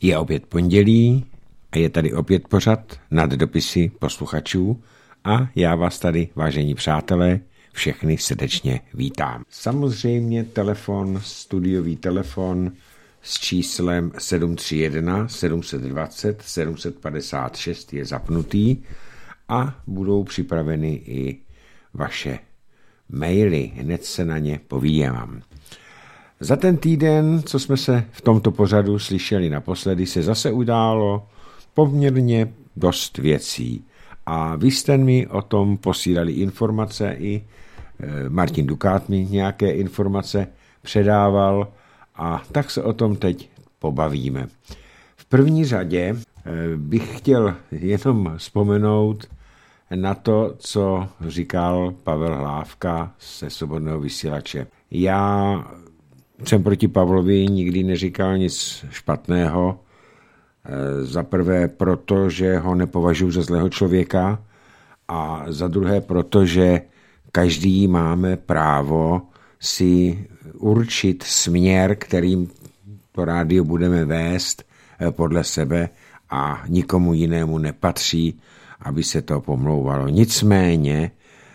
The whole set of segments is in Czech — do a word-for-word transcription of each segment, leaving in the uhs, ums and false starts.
Je opět pondělí a je tady opět pořad nad dopisy posluchačů a já vás tady, vážení přátelé, všechny srdečně vítám. Samozřejmě telefon, studiový telefon s číslem sedm tři jedna sedm dva nula sedm pět šest je zapnutý a budou připraveny i vaše maily. Hned se na ně povídám. Za ten týden, co jsme se v tomto pořadu slyšeli naposledy, se zase událo poměrně dost věcí. A vy jste mi o tom posílali informace, i Martin Dukát mi nějaké informace předával a tak se o tom teď pobavíme. V první řadě bych chtěl jenom vzpomenout na to, co říkal Pavel Hlávka ze Svobodného vysílače. Já jsem proti Pavlovi nikdy neříkal nic špatného. Za prvé proto, že ho nepovažuji za zlého člověka a za druhé proto, že každý máme právo si určit směr, kterým to rádio budeme vést podle sebe a nikomu jinému nepatří, aby se to pomlouvalo. Nicméně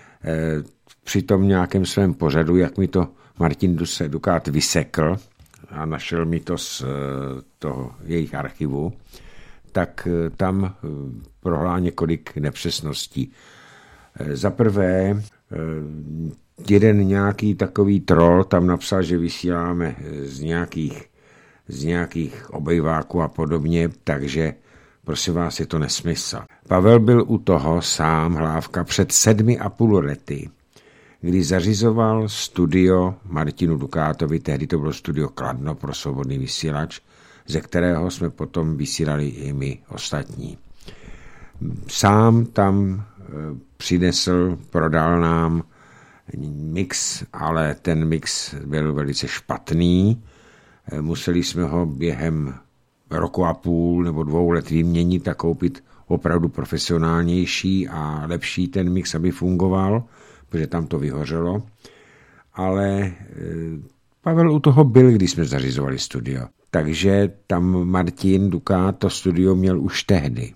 při tom nějakém svém pořadu, jak mi to Martin Dukát vysekl a našel mi to z toho jejich archivu, tak tam prohlál několik nepřesností. Za prvé, jeden nějaký takový troll tam napsal, že vysíláme z nějakých, z nějakých obejváků a podobně, takže prosím vás, je to nesmysl. Pavel byl u toho sám, Hlávka, před sedmi a půl lety, kdy zařizoval studio Martinu Dukátovi, tehdy to bylo studio Kladno pro Svobodný vysílač, ze kterého jsme potom vysílali i my ostatní. Sám tam přinesl, prodal nám mix, ale ten mix byl velice špatný. Museli jsme ho během roku a půl nebo dvou let vyměnit a koupit opravdu profesionálnější a lepší ten mix, aby fungoval, protože tam to vyhořelo. Ale Pavel u toho byl, když jsme zařizovali studio. Takže tam Martin Dukát to studio měl už tehdy.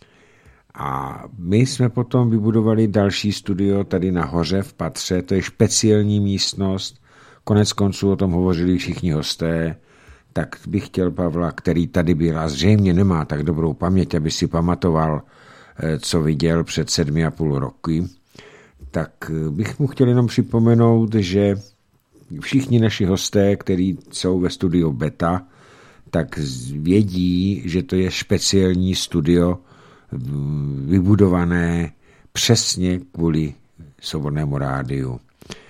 A my jsme potom vybudovali další studio tady nahoře v patře, to je speciální místnost, konec konců o tom hovořili všichni hosté, tak bych chtěl Pavla, který tady byl a zřejmě nemá tak dobrou paměť, aby si pamatoval, co viděl před sedmi a půl roky, tak bych mu chtěl jenom připomenout, že všichni naši hosté, kteří jsou ve studiu Beta, tak vědí, že to je speciální studio vybudované přesně kvůli Svobodnému rádiu.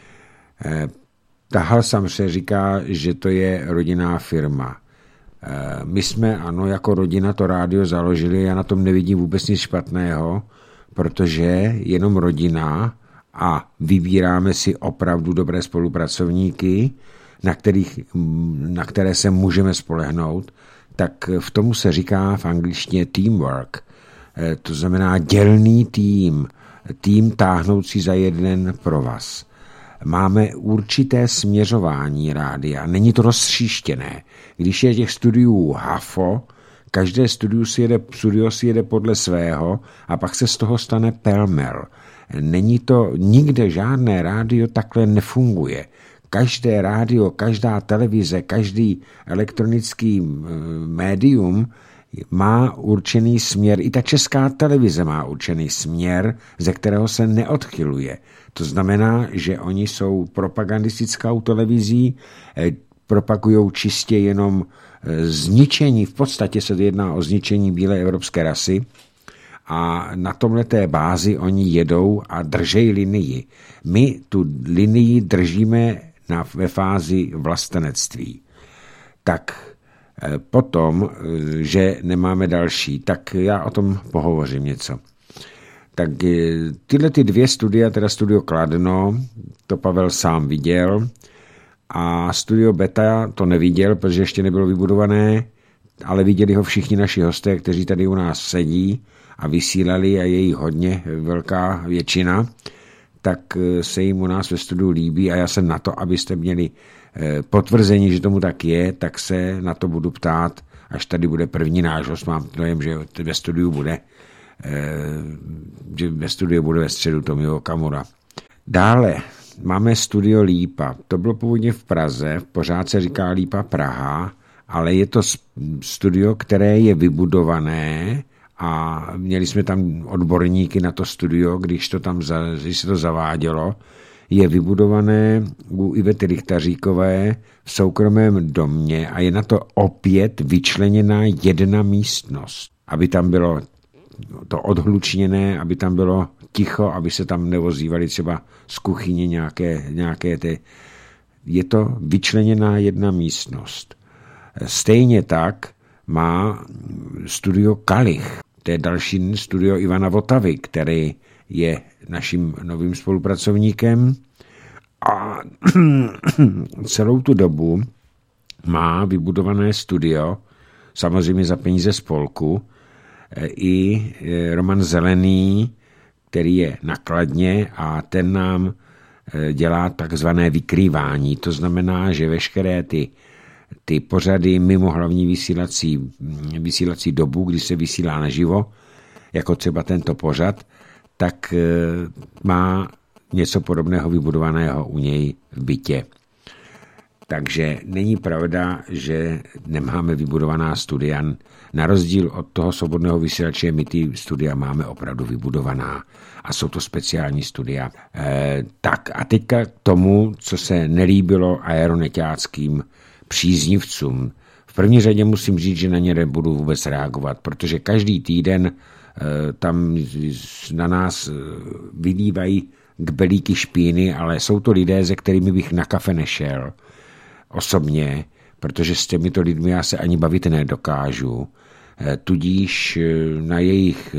Tahal sám se říká, že to je rodinná firma. My jsme, ano, jako rodina to rádio založili, já na tom nevidím vůbec nic špatného, protože jenom rodina a vybíráme si opravdu dobré spolupracovníky, na, kterých, na které se můžeme spolehnout, tak v tomu se říká v angličtině teamwork. To znamená dělný tým, tým táhnoucí za jeden provaz. Máme určité směřování rádia, není to rozstříštěné. Když je těch studiů hafo, každé studio si jede, studio si jede podle svého a pak se z toho stane pelmel. Není to, nikde žádné rádio takhle nefunguje. Každé rádio, každá televize, každý elektronický médium má určený směr, i ta Česká televize má určený směr, ze kterého se neodchyluje. To znamená, že oni jsou propagandistickou televizí, propagují čistě jenom zničení, v podstatě se jedná o zničení bílé evropské rasy a na tomhleté bázi oni jedou a držejí linii. My tu linii držíme na, ve fázi vlastenectví. Tak potom, že nemáme další, tak já o tom pohovořím něco. Tak tyhle ty dvě studia, teda studio Kladno, to Pavel sám viděl a studio Beta to neviděl, protože ještě nebylo vybudované, ale viděli ho všichni naši hosté, kteří tady u nás sedí a vysílali a je jich hodně, velká většina, tak se jim u nás ve studiu líbí a já jsem na to, abyste měli potvrzení, že tomu tak je, tak se na to budu ptát až tady bude první náš host, mám dojem, že ve studiu bude, že ve studiu bude ve středu Tomio Okamura. Dále máme studio Lípa. To bylo původně v Praze, pořád se říká Lípa Praha, ale je to studio, které je vybudované a měli jsme tam odborníky na to studio, když, to tam, když se to zavádělo. Je vybudované u Ivety Richtaříkové v soukromém domě a je na to opět vyčleněná jedna místnost, aby tam bylo to odhlučněné, aby tam bylo ticho, aby se tam nevozívali třeba z kuchyně nějaké, nějaké ty. Je to vyčleněná jedna místnost. Stejně tak má studio Kalich. To je další studio Ivana Votavy, který je naším novým spolupracovníkem a celou tu dobu má vybudované studio, samozřejmě za peníze spolku, i Roman Zelený, který je na Kladně a ten nám dělá takzvané vykrývání. To znamená, že veškeré ty, ty pořady mimo hlavní vysílací, vysílací dobu, kdy se vysílá naživo, jako třeba tento pořad, tak má něco podobného vybudovaného u něj v bytě. Takže není pravda, že nemáme vybudovaná studia. Na rozdíl od toho svobodného vysílače, my ty studia máme opravdu vybudovaná a jsou to speciální studia. E, tak a teďka k tomu, co se nelíbilo aeroneťáckým příznivcům. V první řadě musím říct, že na ně nebudu vůbec reagovat, protože každý týden e, tam na nás vylívají kbelíky špíny, ale jsou to lidé, se kterými bych na kafe nešel osobně, protože s těmito lidmi já se ani bavit nedokážu. Tudíž na jejich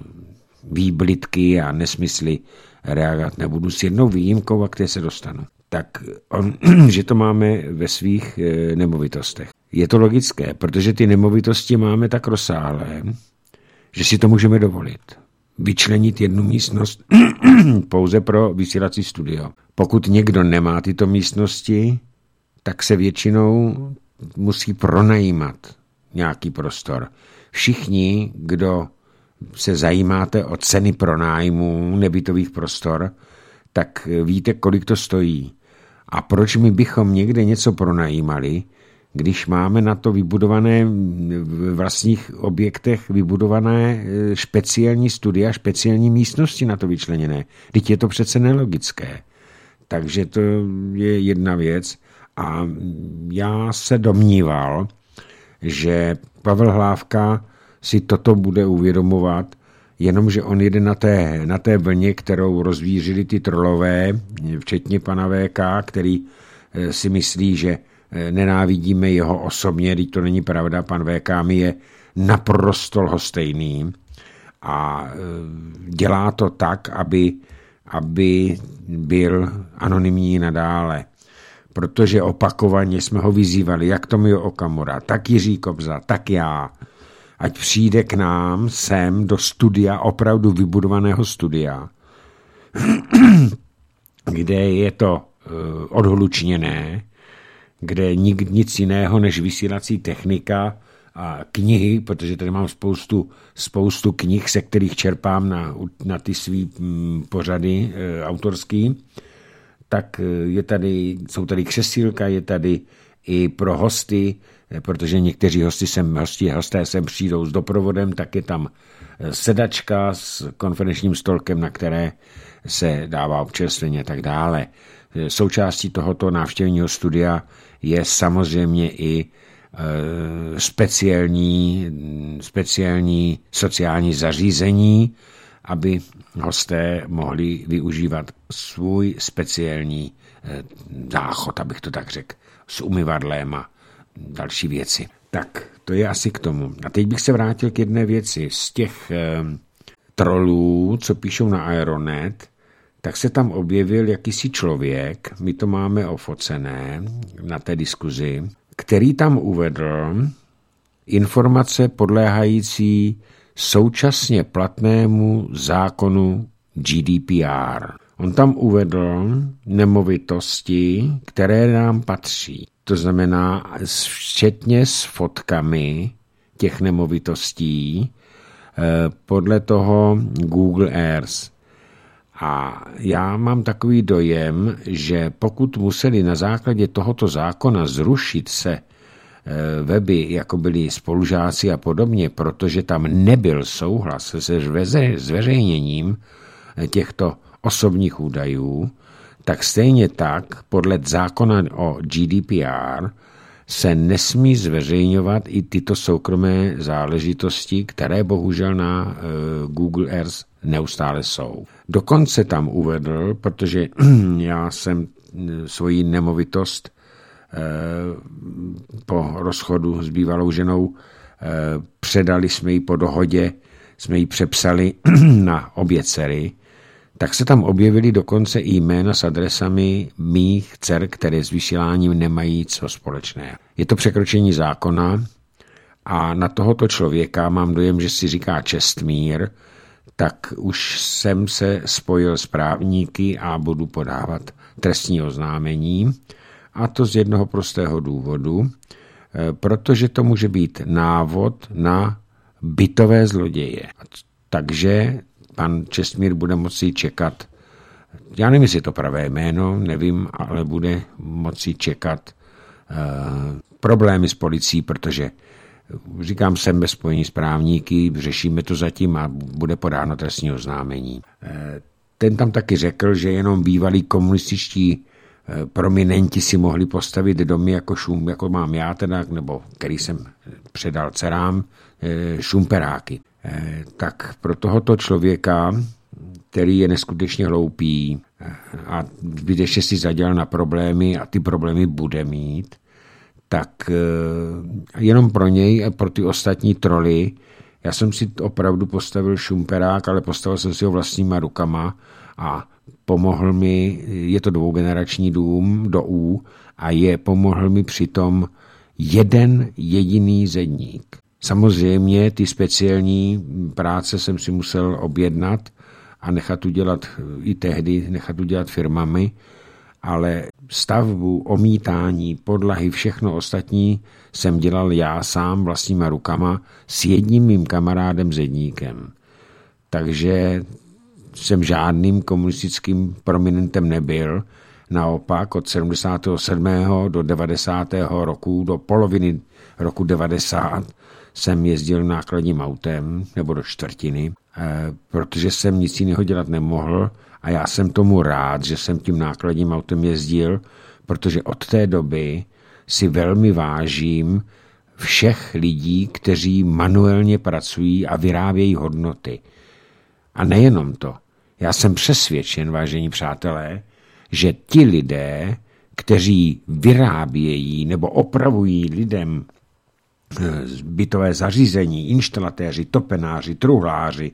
výblitky a nesmysly reagovat nebudu s jednou výjimkou, a které se dostanu. Tak on, že to máme ve svých nemovitostech. Je to logické, protože ty nemovitosti máme tak rozsáhlé, že si to můžeme dovolit. Vyčlenit jednu místnost pouze pro vysílací studio. Pokud někdo nemá tyto místnosti, tak se většinou musí pronajímat nějaký prostor. Všichni, kdo se zajímáte o ceny pronájmu nebytových prostor, tak víte, kolik to stojí. A proč my bychom někde něco pronajímali, když máme na to vybudované v vlastních objektech vybudované speciální studia, speciální místnosti na to vyčleněné. Vždyť je to přece nelogické. Takže to je jedna věc. A já se domníval, že Pavel Hlávka si toto bude uvědomovat, jenomže on jede na té, na té vlně, kterou rozvířili ty trolové, včetně pana V K, který si myslí, že nenávidíme jeho osobně, když to není pravda, pan V K mi je naprosto lhostejný a dělá to tak, aby, aby byl anonymní nadále. Protože opakovaně jsme ho vyzývali, jak Tomio Okamura, tak Jiří Kobza, tak já, ať přijde k nám sem do studia, opravdu vybudovaného studia, kde je to uh, odhlučněné, kde nik, nic jiného než vysílací technika a knihy, protože tady mám spoustu, spoustu knih, se kterých čerpám na, na ty svý um, pořady uh, autorský, tak je tady, jsou tady křesílka, je tady i pro hosty, protože někteří hosti sem, hosti, hosté sem přijdou s doprovodem, tak je tam sedačka s konferenčním stolkem, na které se dává občerstvení a tak dále. Součástí tohoto návštěvního studia je samozřejmě i speciální, speciální sociální zařízení, aby hosté mohli využívat svůj speciální záchod, abych to tak řekl, s umyvadlem a další věci. Tak, to je asi k tomu. A teď bych se vrátil k jedné věci. Z těch eh, trolů, co píšou na Aeronet, tak se tam objevil jakýsi člověk, my to máme ofocené na té diskuzi, který tam uvedl informace podléhající současně platnému zákonu G D P R. On tam uvedl nemovitosti, které nám patří. To znamená včetně s fotkami těch nemovitostí podle toho Google Earth. A já mám takový dojem, že pokud museli na základě tohoto zákona zrušit se weby, jako byli spolužáci a podobně, protože tam nebyl souhlas se zveřejněním těchto osobních údajů, tak stejně tak podle zákona o G D P R se nesmí zveřejňovat i tyto soukromé záležitosti, které bohužel na uh, Google Earth neustále jsou. Dokonce tam uvedl, protože já jsem svoji nemovitost uh, po rozchodu s bývalou ženou uh, předali jsme ji po dohodě, jsme ji přepsali na obě dcery, tak se tam objevily dokonce i jména s adresami mých dcer, které s vysíláním nemají co společné. Je to překročení zákona a na tohoto člověka mám dojem, že si říká Čestmír, tak už jsem se spojil s právníky a budu podávat trestní oznámení. A to z jednoho prostého důvodu, protože to může být návod na bytové zloděje. Takže pan Čestmír bude moci čekat, já nevím, jestli je to pravé jméno, nevím, ale bude moci čekat uh, problémy s policií, protože říkám, jsem ve spojení s právníky, řešíme to zatím a bude podáno trestní oznámení. Uh, ten tam taky řekl, že jenom bývalí komunističtí uh, prominenti si mohli postavit domy jako, šum, jako mám já teda, nebo který jsem předal dcerám, uh, šumperáky. Tak pro tohoto člověka, který je neskutečně hloupý a zbytečně si zadělal na problémy a ty problémy bude mít, tak jenom pro něj a pro ty ostatní troly, já jsem si opravdu postavil šumperák, ale postavil jsem si ho vlastníma rukama a pomohl mi, je to dvougenerační dům do U a je pomohl mi přitom jeden jediný zedník. Samozřejmě ty speciální práce jsem si musel objednat a nechat udělat i tehdy, nechat udělat firmami, ale stavbu, omítání, podlahy, všechno ostatní jsem dělal já sám vlastníma rukama s jedním mým kamarádem zedníkem. Takže jsem žádným komunistickým prominentem nebyl, naopak od sedmdesátého sedmého do devadesátého roku, do poloviny roku devadesát jsem jezdil nákladním autem, nebo do čtvrtiny, protože jsem nic jiného dělat nemohl a já jsem tomu rád, že jsem tím nákladním autem jezdil, protože od té doby si velmi vážím všech lidí, kteří manuálně pracují a vyrábějí hodnoty. A nejenom to. Já jsem přesvědčen, vážení přátelé, že ti lidé, kteří vyrábějí nebo opravují lidem bytové zařízení, inštalatéři, topenáři, truhláři,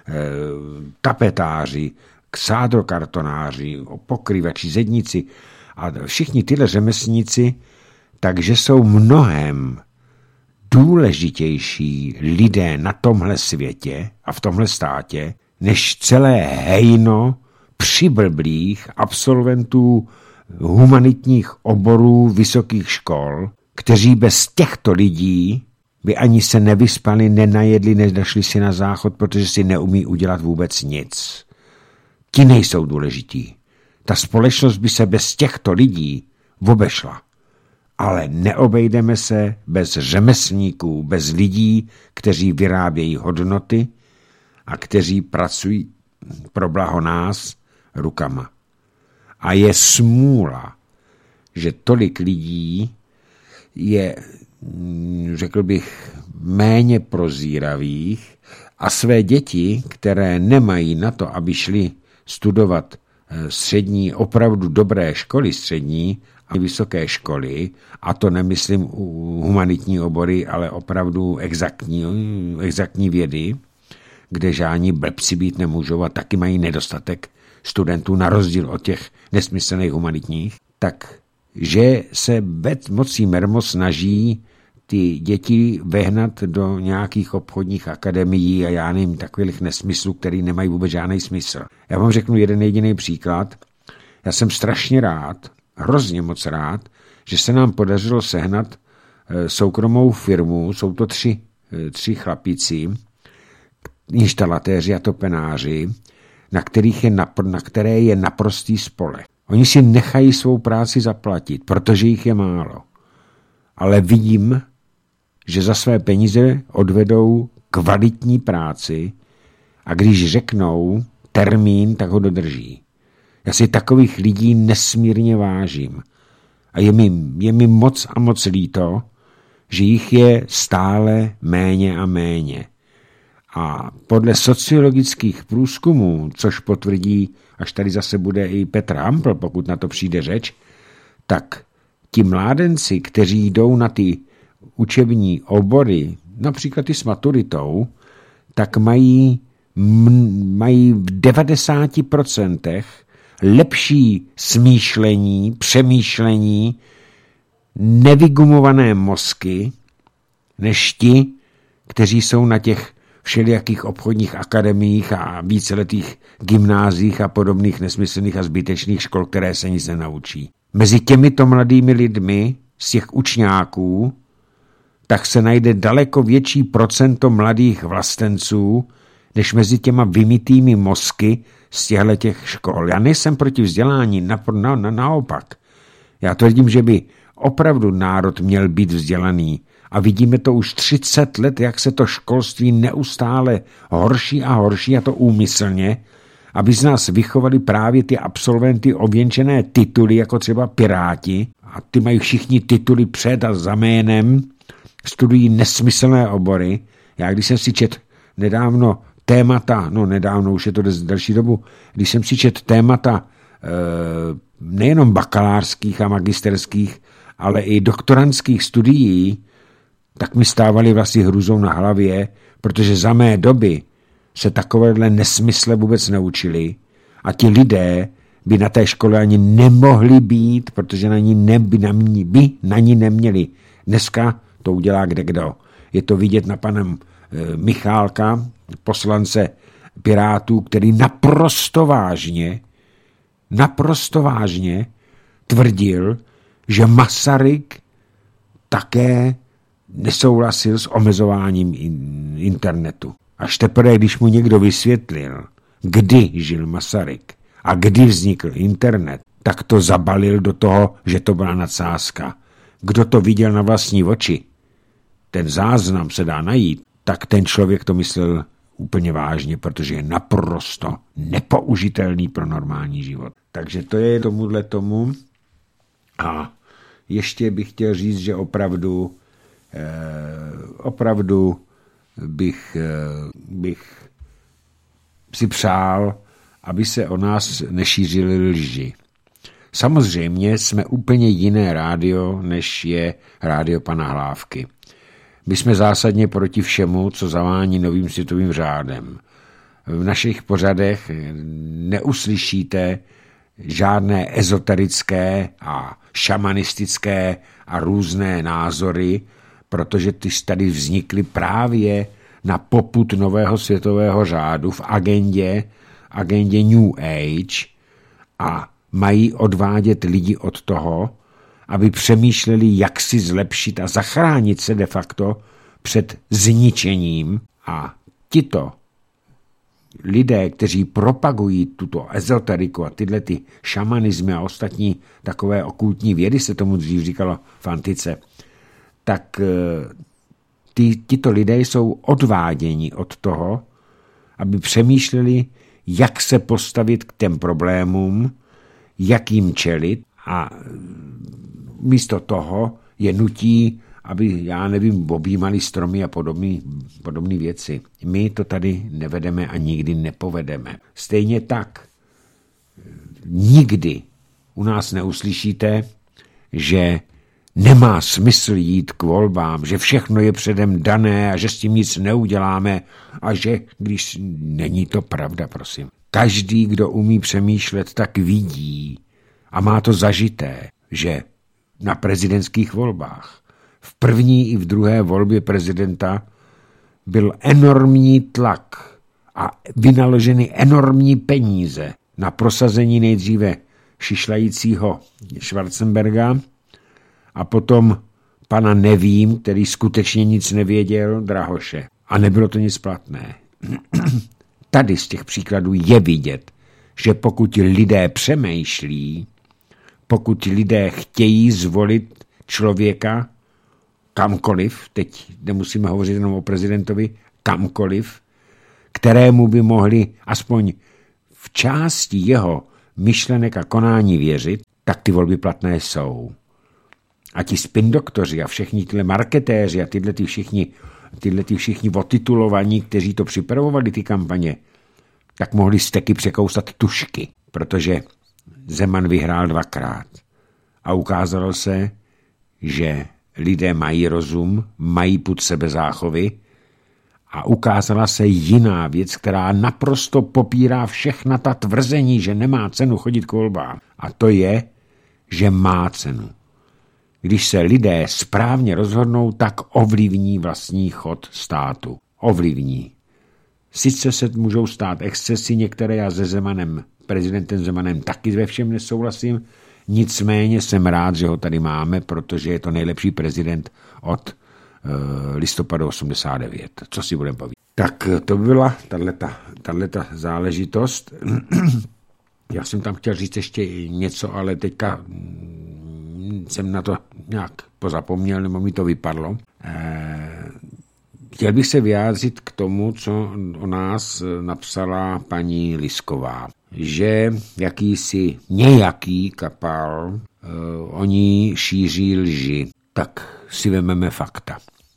tapetáři, ksádrokartonáři, pokrývači, zedníci a všichni tyhle řemeslníci, takže jsou mnohem důležitější lidé na tomhle světě a v tomhle státě, než celé hejno přiblblých absolventů humanitních oborů vysokých škol, kteří bez těchto lidí by ani se nevyspali, nenajedli, nedašli si na záchod, protože si neumí udělat vůbec nic. Ti nejsou důležití. Ta společnost by se bez těchto lidí obešla. Ale neobejdeme se bez řemeslníků, bez lidí, kteří vyrábějí hodnoty a kteří pracují pro blaho nás rukama. A je smůla, že tolik lidí je, řekl bych, méně prozíravých a své děti, které nemají na to, aby šli studovat střední, opravdu dobré školy střední a vysoké školy, a to nemyslím humanitní obory, ale opravdu exaktní, exaktní vědy, kde žádní blbci být nemůžou a taky mají nedostatek studentů na rozdíl od těch nesmyslných humanitních, tak že se bez mocí mermo snaží ty děti vehnat do nějakých obchodních akademií a já nevím, takových nesmyslů, který nemají vůbec žádný smysl. Já vám řeknu jeden jediný příklad. Já jsem strašně rád, hrozně moc rád, že se nám podařilo sehnat soukromou firmu, jsou to tři tři chlapici, inštalatéři a topenáři, na, kterých je, na které je naprostý spoleh. Oni si nechají svou práci zaplatit, protože jich je málo. Ale vidím, že za své peníze odvedou kvalitní práci a když řeknou termín, tak ho dodrží. Já si takových lidí nesmírně vážím. A je mi, je mi moc a moc líto, že jich je stále méně a méně. A podle sociologických průzkumů, což potvrdí, až tady zase bude i Petr Hampl, pokud na to přijde řeč, tak ti mládenci, kteří jdou na ty učební obory, například i s maturitou, tak mají, mají v devadesáti procentech lepší smýšlení, přemýšlení, nevygumované mozky, než ti, kteří jsou na těch všelijakých obchodních akademiích a víceletých gymnázích a podobných nesmyslných a zbytečných škol, které se nic nenaučí. Mezi těmito mladými lidmi z těch učňáků tak se najde daleko větší procento mladých vlastenců, než mezi těma vymytými mozky z těchto těch škol. Já nejsem proti vzdělání, na, na, na, naopak. Já tvrdím, že by opravdu národ měl být vzdělaný. A vidíme to už třicet let, jak se to školství neustále horší a horší, a to úmyslně, aby z nás vychovali právě ty absolventy ověnčené tituly, jako třeba Piráti. A ty mají všichni tituly před a za jménem, studují nesmyslné obory. Já když jsem si čet nedávno témata, no nedávno, už je to delší dobu, když jsem si čet témata e, nejenom bakalářských a magisterských, ale i doktorandských studií, tak mi stávali vlastně hrůzou na hlavě, protože za mé doby se takovéhle nesmysle vůbec neučili a ti lidé by na té škole ani nemohli být, protože na ní neby, na ní, by na ní neměli. Dneska to udělá kdekdo. Je to vidět na panem e, Michálka, poslance Pirátů, který naprosto vážně, naprosto vážně tvrdil, že Masaryk také nesouhlasil s omezováním internetu. Až teprve, když mu někdo vysvětlil, kdy žil Masaryk a kdy vznikl internet, tak to zabalil do toho, že to byla nadsázka. Kdo to viděl na vlastní oči, ten záznam se dá najít, tak ten člověk to myslel úplně vážně, protože je naprosto nepoužitelný pro normální život. Takže to je tomuhle tomu. A ještě bych chtěl říct, že opravdu eh, opravdu bych, eh, bych si přál, aby se o nás nešířily lži. Samozřejmě jsme úplně jiné rádio, než je rádio pana Hlávky. My jsme zásadně proti všemu, co zavání novým světovým řádem. V našich pořadech neuslyšíte žádné ezoterické a šamanistické a různé názory, protože ty tady vznikly právě na popud nového světového řádu v agendě, agendě New Age a mají odvádět lidi od toho, aby přemýšleli, jak si zlepšit a zachránit se de facto před zničením. A tito lidé, kteří propagují tuto ezoteriku a tyhle ty šamanizmy a ostatní takové okultní vědy, se tomu dřív říkalo v antice, tak ty, tito lidé jsou odváděni od toho, aby přemýšleli, jak se postavit k těm problémům, jak jim čelit, a místo toho je nutí, aby, já nevím, objímali stromy a podobné podobné věci. My to tady nevedeme a nikdy nepovedeme. Stejně tak nikdy u nás neuslyšíte, že nemá smysl jít k volbám, že všechno je předem dané a že s tím nic neuděláme a že když není to pravda, prosím. Každý, kdo umí přemýšlet, tak vidí a má to zažité, že na prezidentských volbách v první i v druhé volbě prezidenta byl enormní tlak a vynaloženy enormní peníze na prosazení nejdříve šišlajícího Schwarzenberga a potom pana Nevím, který skutečně nic nevěděl, Drahoše. A nebylo to nic platné. Tady z těch příkladů je vidět, že pokud lidé přemýšlí, pokud lidé chtějí zvolit člověka kamkoliv, teď nemusíme hovořit jenom o prezidentovi, kamkoliv, kterému by mohli aspoň v části jeho myšlenek a konání věřit, tak ty volby platné jsou. A ti spindoktoři a všichni tyhle marketéři a tyhle ty všichni, tyhle ty všichni otitulovaní, kteří to připravovali, ty kampaně, tak mohli steky překousat tušky, protože Zeman vyhrál dvakrát. A ukázalo se, že lidé mají rozum, mají pud sebezáchovy a ukázala se jiná věc, která naprosto popírá všechna ta tvrzení, že nemá cenu chodit k volbám. A to je, že má cenu. Když se lidé správně rozhodnou, tak ovlivní vlastní chod státu. Ovlivní. Sice se můžou stát excesy, některé já se Zemanem, prezidentem Zemanem taky ve všem nesouhlasím, nicméně jsem rád, že ho tady máme, protože je to nejlepší prezident od uh, listopadu osmdesát devět. Co si budeme povídat? Tak to by byla tato záležitost. Já jsem tam chtěl říct ještě něco, ale teďka jsem na to nějak pozapomněl, nebo mi to vypadlo. Chtěl bych se vyjádřit k tomu, co o nás napsala paní Lisková, že jakýsi nějaký kapal o ní šíří lži. Tak si vememe fakta.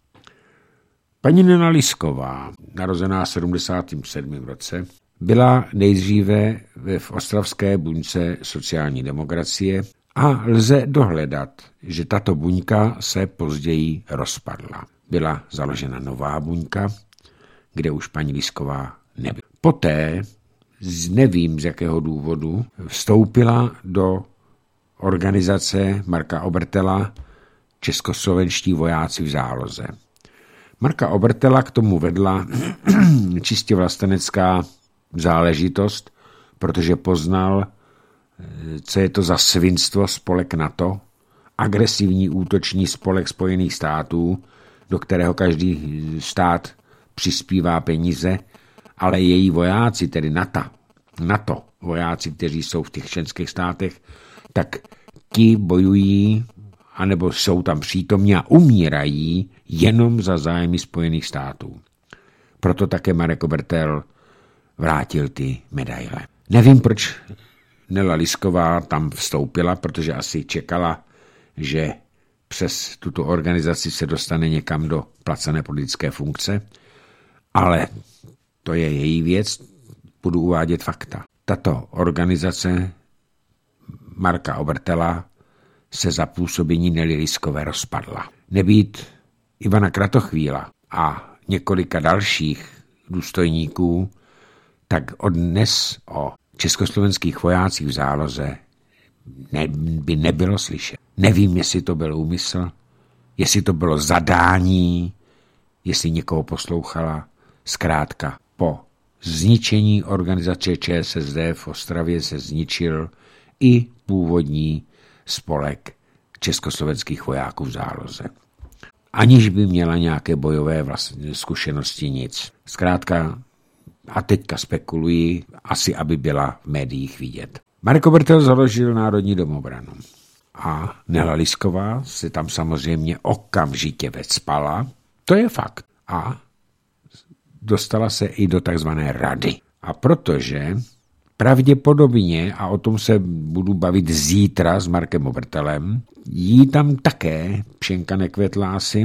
Paní Nena Lisková, narozená v sedmdesátém sedmém roce, byla nejdříve v ostravské buňce sociální demokracie a lze dohledat, že tato buňka se později rozpadla. Byla založena nová buňka, kde už paní Lisková nebyla. Poté, nevím z jakého důvodu, vstoupila do organizace Marka Obertela Českoslovenští vojáci v záloze. Marka Obertela k tomu vedla čistě vlastenecká záležitost, protože poznal, co je to za svinstvo spolek NATO, agresivní útočný spolek Spojených států, do kterého každý stát přispívá peníze, ale její vojáci, tedy NATO, NATO vojáci, kteří jsou v těch členských státech, tak ti bojují, anebo jsou tam přítomní a umírají jenom za zájmy Spojených států. Proto také Marek Obertel vrátil ty medaile. Nevím, proč Nela Lisková tam vstoupila, protože asi čekala, že přes tuto organizaci se dostane někam do placené politické funkce, ale to je její věc, budu uvádět fakta. Tato organizace Marka Obertela se za působení Nely Liskové rozpadla. Nebýt Ivana Kratochvíla a několika dalších důstojníků, tak od dnes o československých vojácích v záloze ne, by nebylo slyšet. Nevím, jestli to byl úmysl, jestli to bylo zadání, jestli někoho poslouchala. Zkrátka, po zničení organizace ČSSD v Ostravě se zničil i původní spolek československých vojáků v záloze. Aniž by měla nějaké bojové vlastně zkušenosti, nic. Zkrátka, a teďka spekuluji, asi aby byla v médiích vidět. Marek Obertel založil Národní domobranu a Nela Lisková se tam samozřejmě okamžitě vecpala, to je fakt. A dostala se i do takzvané rady. A protože pravděpodobně, a o tom se budu bavit zítra s Markem Obertelem, jí tam také pšenka nekvetla asi,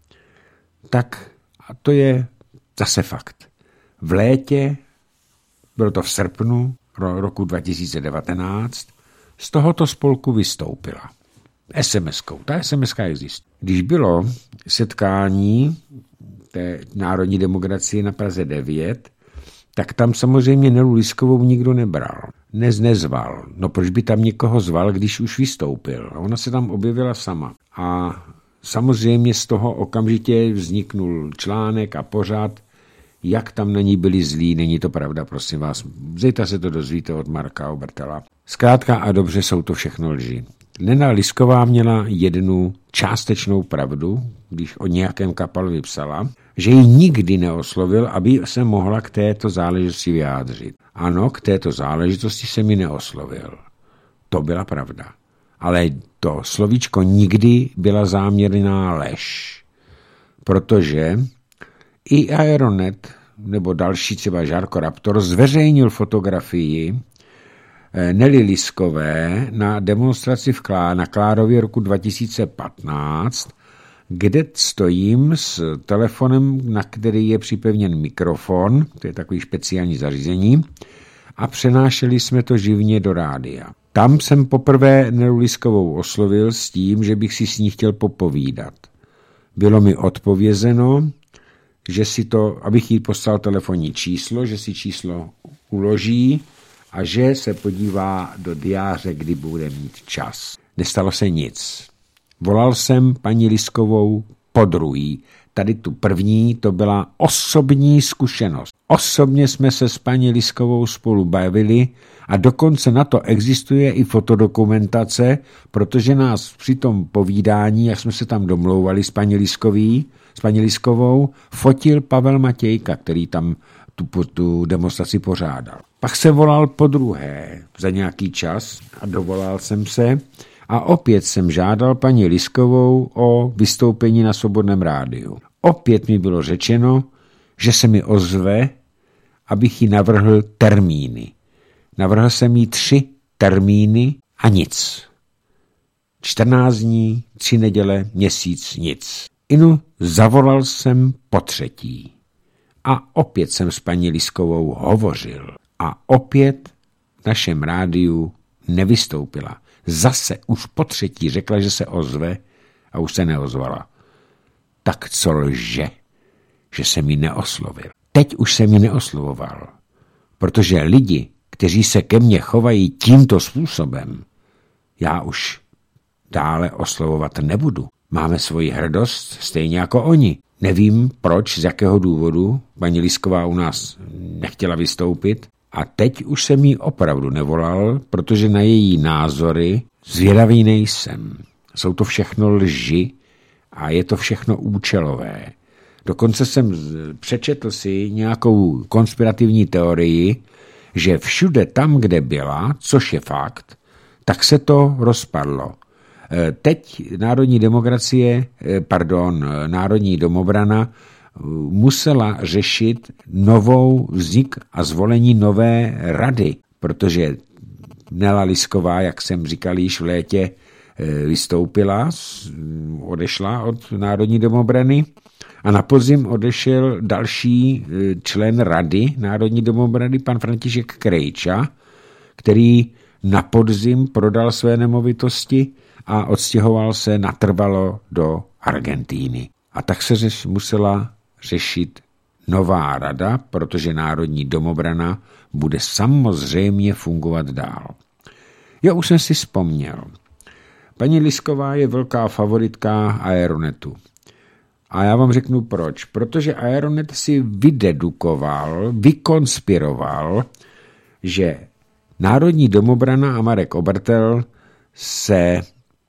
tak a to je zase fakt. V létě, bylo to v srpnu roku dva tisíce devatenáct, z tohoto spolku vystoupila es em eskou. Ta es em eska existuje. Když bylo setkání té národní demokracie na Praze devět, tak tam samozřejmě Nelu Liskovou nikdo nebral. Nez nezval. No proč by tam někoho zval, když už vystoupil? A ona se tam objevila sama. A samozřejmě z toho okamžitě vzniknul článek a pořad, jak tam na ní byli zlí, není to pravda, prosím vás. Zítra se to dozvíte od Marka Obertela. Zkrátka a dobře jsou to všechno lži. Nela Lisková měla jednu částečnou pravdu, když o nějakém Kapalovi psala, že ji nikdy neoslovil, aby se mohla k této záležitosti vyjádřit. Ano, k této záležitosti se mi neoslovil. To byla pravda. Ale to slovíčko nikdy byla záměrná lež. Protože i Aeronet nebo další třeba Žárko Raptor zveřejnil fotografii Nely Liskové na demonstraci v Klá, na Klárově roku dva tisíce patnáct, kde stojím s telefonem, na který je připevněn mikrofon, to je takový speciální zařízení, a přenášeli jsme to živně do rádia. Tam jsem poprvé Nelu Liskovou oslovil s tím, že bych si s ní chtěl popovídat. Bylo mi odpovězeno, že si to, abych jí poslal telefonní číslo, že si číslo uloží a že se podívá do diáře, kdy bude mít čas. Nestalo se nic. Volal jsem paní Liskovou podruhý. Tady tu první, to byla osobní zkušenost. Osobně jsme se s paní Liskovou spolu bavili a dokonce na to existuje i fotodokumentace, protože nás při tom povídání, jak jsme se tam domlouvali s paní Liskový, s paní Liskovou, fotil Pavel Matějka, který tam tu, tu demonstraci pořádal. Pak se volal podruhé za nějaký čas a dovolal jsem se a opět jsem žádal paní Liskovou o vystoupení na Svobodném rádiu. Opět mi bylo řečeno, že se mi ozve, abych jí navrhl termíny. Navrhl jsem jí tři termíny a nic. čtrnáct dní, tři neděle, měsíc, nic. Inu zavolal jsem po třetí. A opět jsem s paní Liskovou hovořil. A opět v našem rádiu nevystoupila. Zase už po třetí řekla, že se ozve a už se neozvala. Tak co lže, že se mi neoslovil. Teď už se mi neoslovoval, protože lidi, kteří se ke mně chovají tímto způsobem, já už dále oslovovat nebudu. Máme svoji hrdost stejně jako oni. Nevím proč, z jakého důvodu paní Lisková u nás nechtěla vystoupit a teď už jsem jí opravdu nevolal, protože na její názory zvědavý nejsem. Jsou to všechno lži a je to všechno účelové. Dokonce jsem přečetl si nějakou konspirativní teorii, že všude tam, kde byla, což je fakt, tak se to rozpadlo. Teď národní demokracie, pardon, národní domobrana musela řešit novou vznik a zvolení nové rady, protože Nela Lisková, jak jsem říkal již v létě, vystoupila, odešla od národní domobrany a na podzim odešel další člen rady národní domobrany, pan František Krejča, který na podzim prodal své nemovitosti a odstěhoval se natrvalo do Argentíny. A tak se řeš, musela řešit nová rada, protože národní domobrana bude samozřejmě fungovat dál. Jo, už jsem si vzpomněl. Paní Lisková je velká favoritka Aeronetu. A já vám řeknu proč. Protože Aeronet si vydedukoval, vykonspiroval, že národní domobrana a Marek Obertel se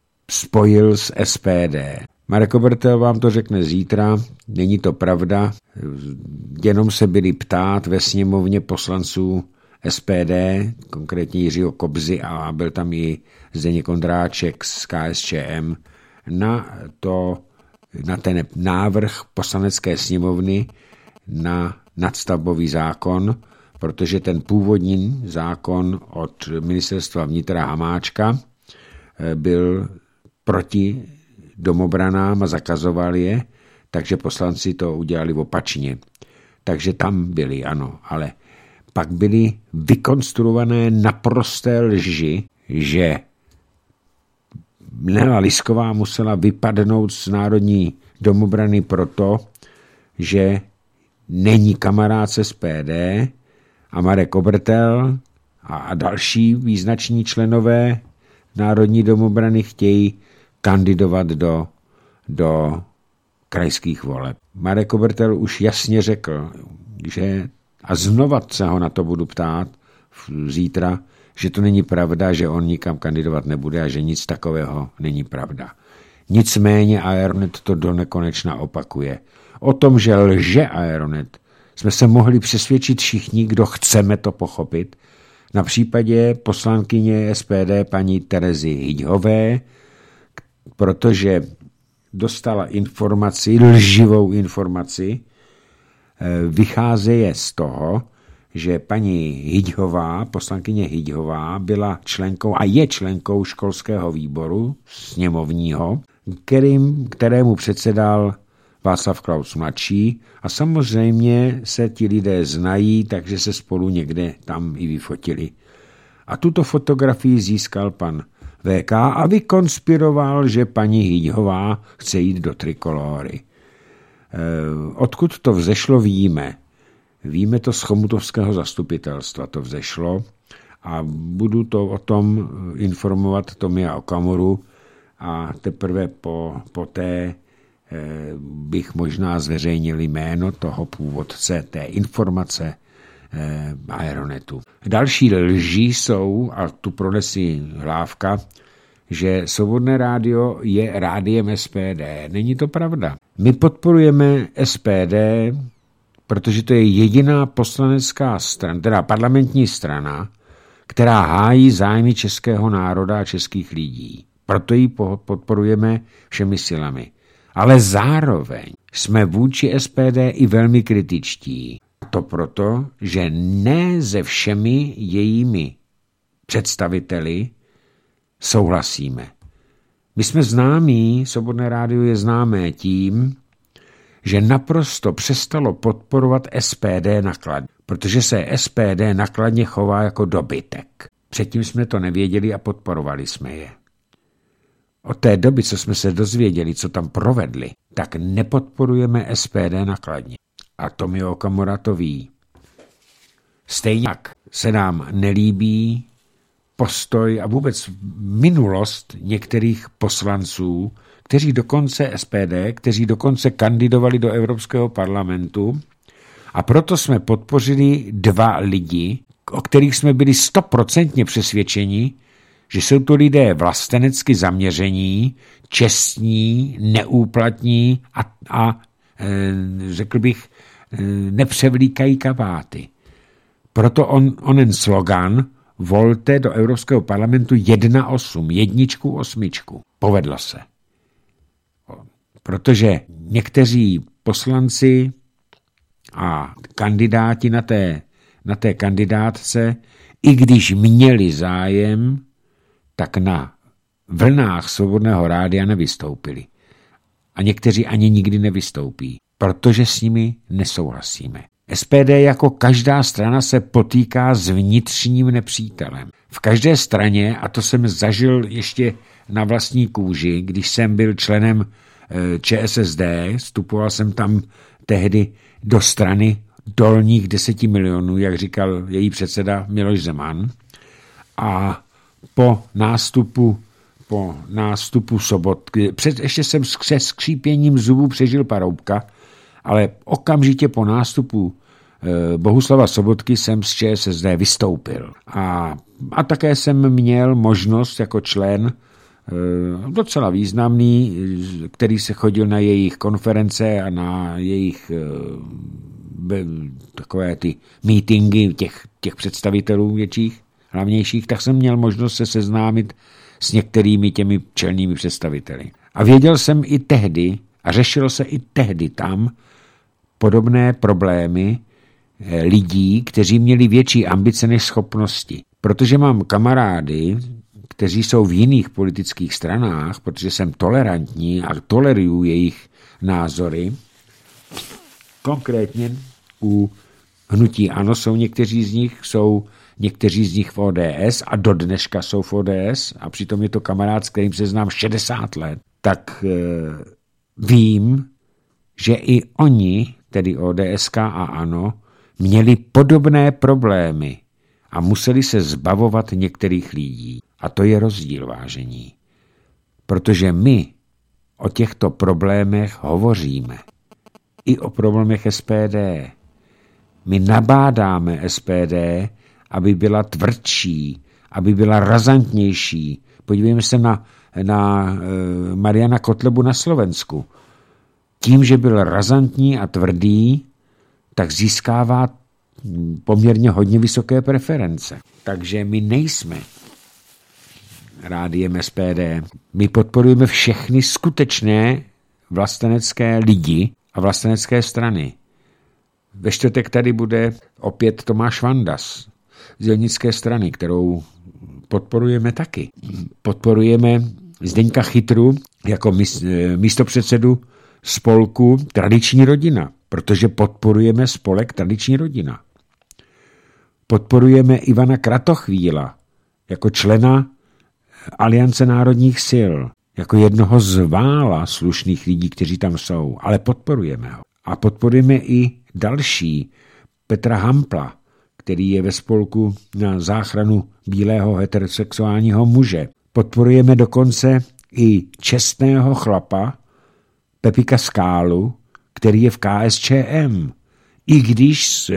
spojil s S P D. Marek Obertel vám to řekne zítra, není to pravda, jenom se byli ptát ve sněmovně poslanců S P D, konkrétně Jiřího Kobzy a byl tam i Zdeněk Ondráček z K S Č M, na, to, na ten návrh poslanecké sněmovny na nadstavbový zákon, protože ten původní zákon od ministerstva vnitra Hamáčka byl proti domobranám a zakazoval je, takže poslanci to udělali opačně. Takže tam byli, ano, ale pak byly vykonstruované naprosté lži, že Nela Lisková musela vypadnout z národní domobrany proto, že není kamarád S P D a Marek Obertel a další význační členové národní domobrany chtějí kandidovat do, do krajských voleb. Marek Obertel už jasně řekl, že, a znova se ho na to budu ptát zítra, že to není pravda, že on nikam kandidovat nebude a že nic takového není pravda. Nicméně Aeronet to do nekonečna opakuje. O tom, že lže Aeronet, jsme se mohli přesvědčit všichni, kdo chceme to pochopit, na případě poslankyně S P D paní Terezy Hyťhové, protože dostala informaci, lživou informaci, vycházeje z toho, že paní Hyťhová, poslankyně Hyťhová, byla členkou a je členkou školského výboru sněmovního, kterým, kterému předsedal Václav Klaus mladší a samozřejmě se ti lidé znají, takže se spolu někde tam i vyfotili. A tuto fotografii získal pan V K a vykonspiroval, že paní Hyťhová chce jít do Trikolory. Odkud to vzešlo, víme. Víme to z chomutovského zastupitelstva, to vzešlo a budu to o tom informovat Tomia Okamuru a teprve po, poté bych možná zveřejnil jméno toho původce té informace Aeronetu. Další lži jsou, a tu pronesí Hlávka, že Svobodné rádio je rádiem S P D. Není to pravda. My podporujeme S P D, protože to je jediná poslanecká strana, teda parlamentní strana, která hájí zájmy českého národa a českých lidí. Proto ji podporujeme všemi silami. Ale zároveň jsme vůči S P D i velmi kritičtí. To proto, že ne se všemi jejími představiteli souhlasíme. My jsme známí, Svobodné rádio je známé tím, že naprosto přestalo podporovat S P D nakladně, protože se S P D nakladně chová jako dobytek. Předtím jsme to nevěděli a podporovali jsme je. Od té doby, co jsme se dozvěděli, co tam provedli, tak nepodporujeme S P D nakladně. A Tomio Okamura to ví. Stejně tak se nám nelíbí postoj a vůbec minulost některých poslanců, kteří dokonce S P D, kteří dokonce kandidovali do Evropského parlamentu a proto jsme podpořili dva lidi, o kterých jsme byli stoprocentně přesvědčeni, že jsou to lidé vlastenecky zaměření, čestní, neúplatní a, a e, řekl bych, e, nepřevlíkají kabáty. Proto on, onen slogan volte do Evropského parlamentu jedna osm, jedničku osmičku. Povedlo se. Protože někteří poslanci a kandidáti na té, na té kandidátce, i když měli zájem, tak na vlnách Svobodného rádia nevystoupili. A někteří ani nikdy nevystoupí, protože s nimi nesouhlasíme. S P D jako každá strana se potýká s vnitřním nepřítelem. V každé straně, a to jsem zažil ještě na vlastní kůži, když jsem byl členem Č S S D, vstupoval jsem tam tehdy do strany dolních deseti milionů, jak říkal její předseda Miloš Zeman, a po nástupu po nástupu Sobotky, před, ještě jsem se skřípěním zubů přežil Paroubka, ale okamžitě po nástupu e, Bohuslava Sobotky jsem z Č S S D vystoupil. A, a také jsem měl možnost jako člen e, docela významný, který se chodil na jejich konference a na jejich e, be, takové ty meetingy těch, těch představitelů větších, hlavnějších, tak jsem měl možnost se seznámit s některými těmi čelnými představiteli. A věděl jsem i tehdy, a řešilo se i tehdy tam, podobné problémy lidí, kteří měli větší ambice než schopnosti. Protože mám kamarády, kteří jsou v jiných politických stranách, protože jsem tolerantní a toleruju jejich názory. Konkrétně u hnutí ANO jsou někteří z nich, jsou někteří z nich v O D S a do dneška jsou v O D S a přitom je to kamarád, s kterým se znám šedesát let. Tak e, vím, že i oni, tedy O D S K a ANO, měli podobné problémy a museli se zbavovat některých lidí. A to je rozdíl, vážení. Protože my o těchto problémech hovoříme. I o problémech S P D. My nabádáme S P D, aby byla tvrdší, aby byla razantnější. Podívejme se na, na e, Mariana Kotlebu na Slovensku. Tím, že byl razantní a tvrdý, tak získává poměrně hodně vysoké preference. Takže my nejsme rádiem S P D. My podporujeme všechny skutečné vlastenecké lidi a vlastenecké strany. Ve čtvrtek tady bude opět Tomáš Vandas z Dělnické strany, kterou podporujeme taky. Podporujeme Zdeňka Chytru jako místopředsedu spolku Tradiční rodina, protože podporujeme spolek Tradiční rodina. Podporujeme Ivana Kratochvíla jako člena Aliance národních sil, jako jednoho z vála slušných lidí, kteří tam jsou, ale podporujeme ho. A podporujeme i další, Petra Hampla, který je ve spolku na záchranu bílého heterosexuálního muže. Podporujeme dokonce i čestného chlapa Pepika Skálu, který je v K S Č M. I když s,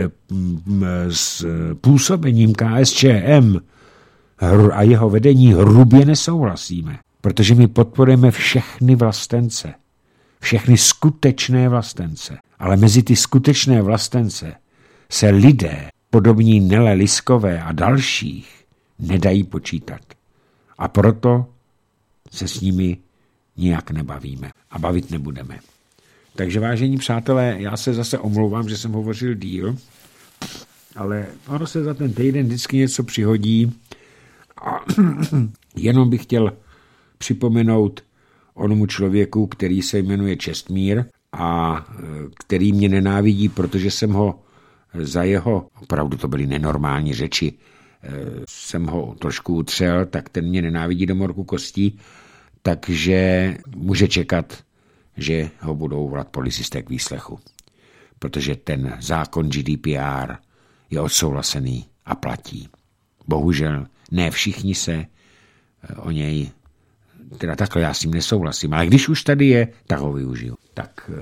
s působením K S Č M a jeho vedení hrubě nesouhlasíme, protože my podporujeme všechny vlastence, všechny skutečné vlastence. Ale mezi ty skutečné vlastence se lidé, podobní Nele Liskové a dalších, nedají počítat. A proto se s nimi nijak nebavíme a bavit nebudeme. Takže vážení přátelé, já se zase omlouvám, že jsem hovořil díl, ale ono se za ten týden vždycky něco přihodí a jenom bych chtěl připomenout onomu člověku, který se jmenuje Čestmír a který mě nenávidí, protože jsem ho za jeho, opravdu to byly nenormální řeči, jsem ho trošku utřel, tak ten mě nenávidí do morku kostí, takže může čekat, že ho budou volat policisté k výslechu. Protože ten zákon G D P R je odsouhlasený a platí. Bohužel ne všichni se o něj, teda takhle já s tím nesouhlasím, ale když už tady je, tak ho využiju. Tak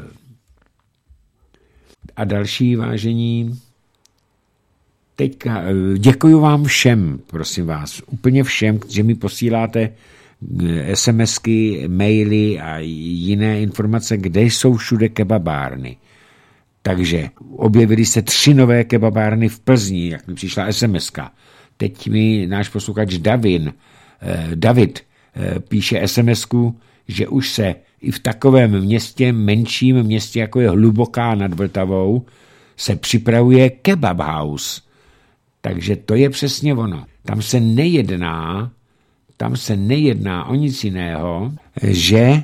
a další vážení, teďka děkuji vám všem, prosím vás, úplně všem, že mi posíláte SMSky, maily a jiné informace, kde jsou všude kebabárny. Takže objevily se tři nové kebabárny v Plzni, jak mi přišla SMSka. Teď mi náš posluchač Davin, eh, David eh, píše SMSku, že už se i v takovém městě, menším městě, jako je Hluboká nad Vltavou, se připravuje kebab house. Takže to je přesně ono. Tam se nejedná Tam se nejedná o nic jiného, že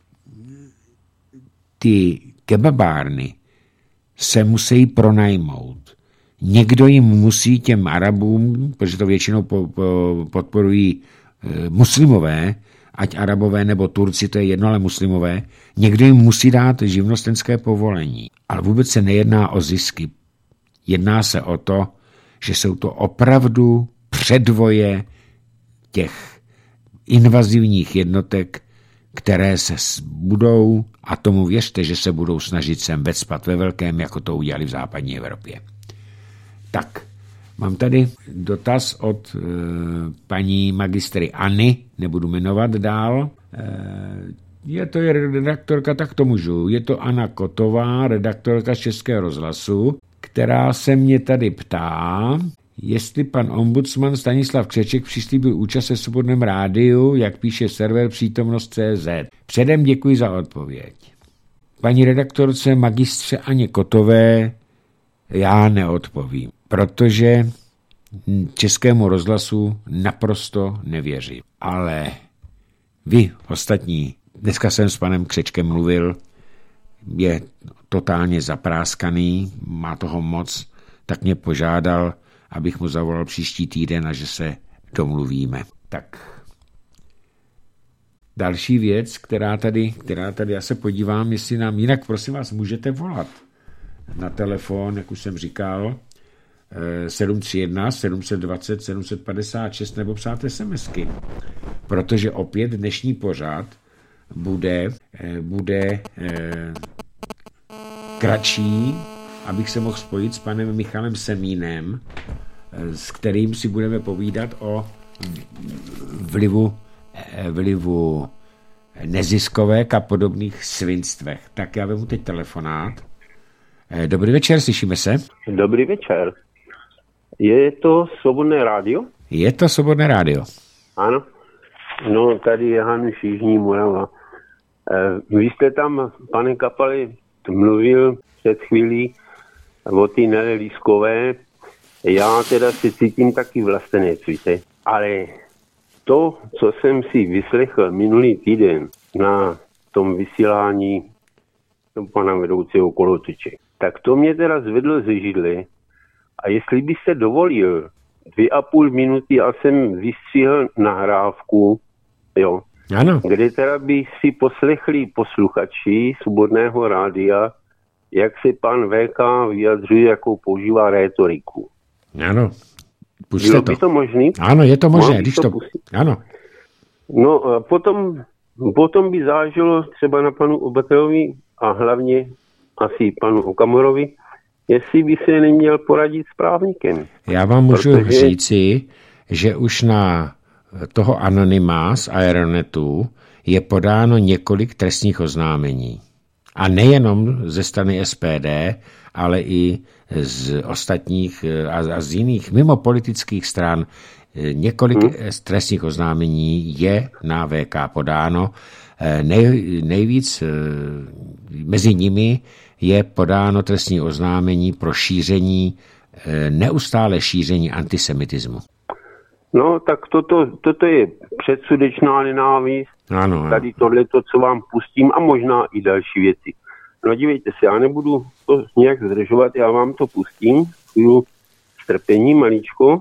ty kebabárny se musí pronajmout. Někdo jim musí, těm Arabům, protože to většinou po, po, podporují e, muslimové, ať Arabové nebo Turci, to je jedno, ale muslimové, někdo jim musí dát živnostenské povolení. Ale vůbec se nejedná o zisky. Jedná se o to, že jsou to opravdu předvoje těch invazivních jednotek, které se budou, a tomu věřte, že se budou snažit sem vecpat ve velkém, jako to udělali v západní Evropě. Tak, mám tady dotaz od e, paní magistry Anny, nebudu jmenovat dál. E, je to je redaktorka, tak to můžu. Je to Anna Kotová, redaktorka z Českého rozhlasu, která se mě tady ptá, jestli pan ombudsman Stanislav Křeček přislíbil účast ve Svobodném rádiu, jak píše server přítomnost tečka cé zet. Předem děkuji za odpověď. Paní redaktorce magistře Aně Kotové já neodpovím, protože Českému rozhlasu naprosto nevěřím. Ale vy ostatní, dneska jsem s panem Křečkem mluvil, je totálně zapráskaný, má toho moc, tak mě požádal, abych mu zavolal příští týden a že se domluvíme. Tak další věc, která tady, která tady já se podívám, jestli nám, jinak prosím vás, můžete volat na telefon, jak už jsem říkal, sedm tři jedna sedm dva nula sedm pět šest nebo psát SMSky, protože opět dnešní pořad bude, bude eh, kratší, abych se mohl spojit s panem Michalem Semínem, s kterým si budeme povídat o vlivu, vlivu neziskovek a podobných svinstvech. Tak já vemu teď telefonát. Dobrý večer, slyšíme se? Dobrý večer. Je to Svobodné rádio? Je to Svobodné rádio. Ano. No, tady je Hanuš, Jižní Morava. Vy jste tam, pane Kapali, mluvil před chvílí o té Nele Lískové. Já teda si cítím taky vlastenec, víte. Ale to, co jsem si vyslechl minulý týden na tom vysílání pana vedoucího Kolotoče, tak to mě teda zvedlo ze židle. A jestli byste dovolil, dvě a půl minuty já jsem vystřihl nahrávku, jo, ano. Kde teda by si poslechli posluchači Svobodného rádia, jak se pan V K vyjadřuje, jakou používá rétoriku. Ano. Pušte Bylo to. by to možný? Ano, je to možné, Mám když to to... pustit? Ano. No a potom, potom by zážilo třeba na panu Obatelovi a hlavně asi panu Okamurovi, jestli by se neměl poradit s právníkem. Já vám můžu Protože... říci, že už na toho anonyma z Aeronetu je podáno několik trestních oznámení. A nejenom ze strany S P D, ale i z ostatních a z jiných mimo politických stran. Několik hmm. trestních oznámení je na V K podáno. Nej, nejvíc mezi nimi je podáno trestní oznámení pro šíření, neustále šíření antisemitismu. No, tak toto, toto je předsudečná nenávist. Ano, ano. Tady tohleto, co vám pustím, a možná i další věci. No dívejte se, já nebudu to nějak zdržovat, já vám to pustím. Chvíli strpení, maličko.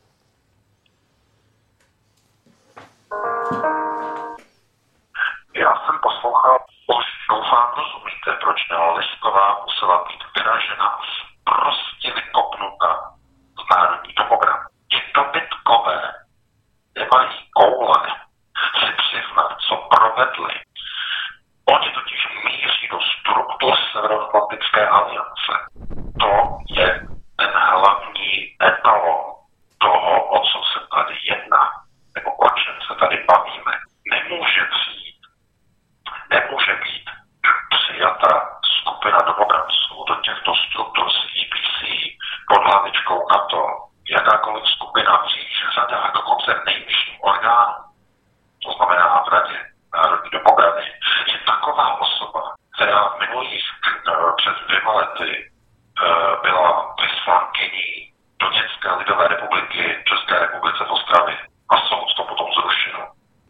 Já jsem poslouchal, už doufám rozumíte, proč Nela Lísková musela být vyražena, prostě vykopnuta z národní domobrany. Ti dobytkové nemají koule si přiznat, co provedli. Oni totiž míří do struktur Severoatlantické aliance. To je ten hlavní etalon toho, o co se tady jedná, nebo o čem se tady bavíme. Nemůže přijít, nemůže být přijata skupina domobranců do těchto struktur C E P C pod hlavičkou NATO, jakákoliv skupina příliš řada a dokonce nejvyšším orgánu, to znamená v Radě národní domobrany, je taková osoba, která v minulých před dvěma lety byla vyslankyní Doněcké lidové republiky České republice v Ostravě a soud to potom zrušil.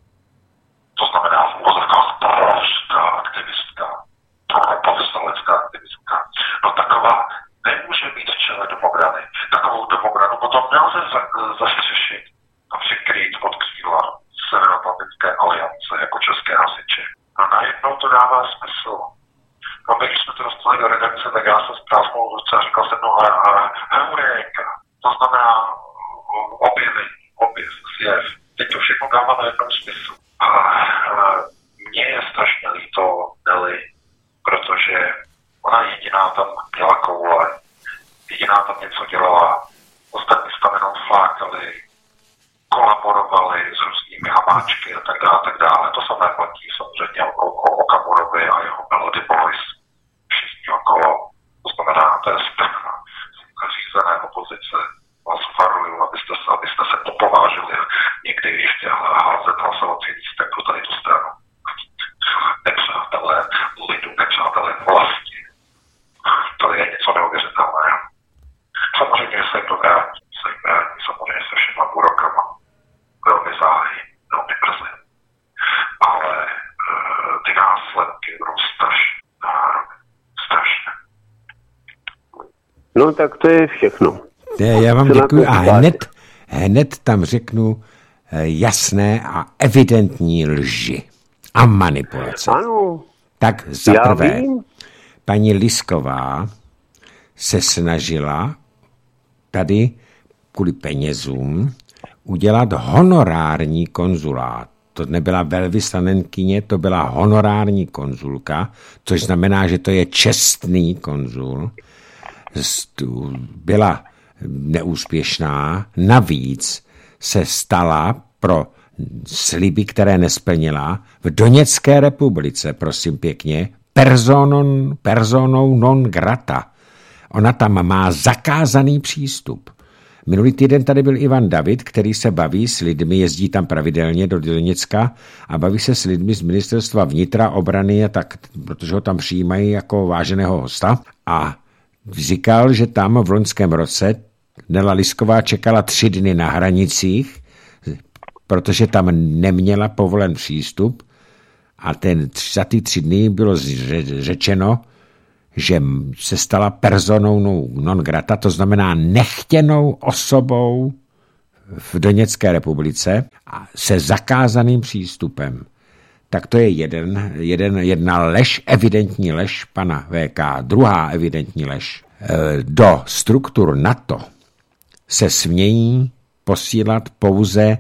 To znamená v úvozovkách proruská aktivistka, propovstalecká aktivistka. No taková nemůže být v čele domobrany. Takovou domobranu potom nelze zastřešit a přikrýt pod křídla Severoatlantické aliance jako české hasiče. No najednou to dává smysl. No my, když jsme to dostali do redakce, tak já jsem správnou ruce a říkal jsem, no a heuréka. To znamená objevení, objev, zjev. Teď to všechno dává na jednou smysl. A mně je strašně líto Nely, protože ona jediná tam měla koule, jediná tam něco dělala, ostatní tam jenom flákali, kolaborovali s různými hamáčky a tak dále, tak dále. To samé platí samozřejmě o, o Okamurovi a jeho Melody Boys, všichni okolo. To znamená, to je strana řízené opozice. Vás varuju, abyste se, abyste se popovážili někdy ještě házet hlasovací lístek pro tady tu stranu. Nepřátelé lidu, nepřátelé vlasti. To je něco neuvěřitelného. Samozřejmě se jim to vrátí, se jim vrátí samozřejmě se všema úrokama. Velmi záhy, velmi brzy. Ale e, ty následky budou strašné. Strašné. No tak to je všechno. Já vám děkuji a hned, hned tam řeknu jasné a evidentní lži a manipulace. Ano. Tak za prvé, vím. paní Lísková se snažila tady kvůli penězům udělat honorární konzulát. To nebyla velvyslankyně, to byla honorární konzulka, což znamená, že to je čestný konzul. Byla neúspěšná, navíc se stala pro sliby, které nesplnila, v Doněcké republice, prosím pěkně, personon, personou non grata. Ona tam má zakázaný přístup. Minulý týden tady byl Ivan David, který se baví s lidmi, jezdí tam pravidelně do Doněcka a baví se s lidmi z ministerstva vnitra, obrany a tak, protože ho tam přijímají jako váženého hosta. A říkal, že tam v loňském roce Nela Lisková čekala tři dny na hranicích, protože tam neměla povolen přístup a ten, za ty tři dny bylo řečeno, že se stala personou non grata, to znamená nechtěnou osobou v Doněcké republice a se zakázaným přístupem. Tak to je jeden, jeden, jedna lež, evidentní lež pana V K. Druhá evidentní lež. Do struktur NATO se smějí posílat pouze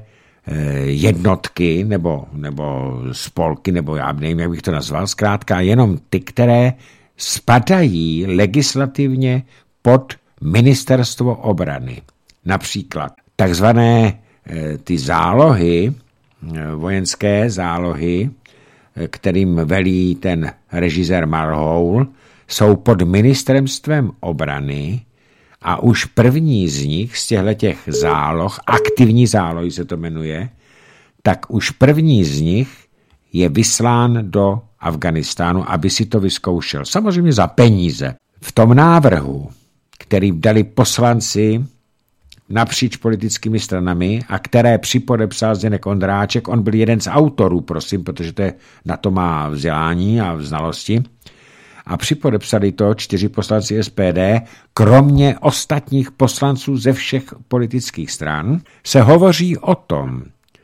jednotky nebo, nebo spolky, nebo já nevím, jak bych to nazval, zkrátka jenom ty, které spadají legislativně pod ministerstvo obrany. Například takzvané ty zálohy, vojenské zálohy, kterým velí ten režisér Marhoul, jsou pod ministerstvem obrany a už první z nich, z těchto záloh, aktivní zálohy se to jmenuje, tak už první z nich je vyslán do Afganistánu, aby si to vyzkoušel. Samozřejmě za peníze. V tom návrhu, který dali poslanci napříč politickými stranami a které připodepsal Zdeněk Ondráček, on byl jeden z autorů, prosím, protože to je, na to má vzdělání a znalosti, a připodepsali to čtyři poslanci S P D, kromě ostatních poslanců ze všech politických stran, se hovoří o tom,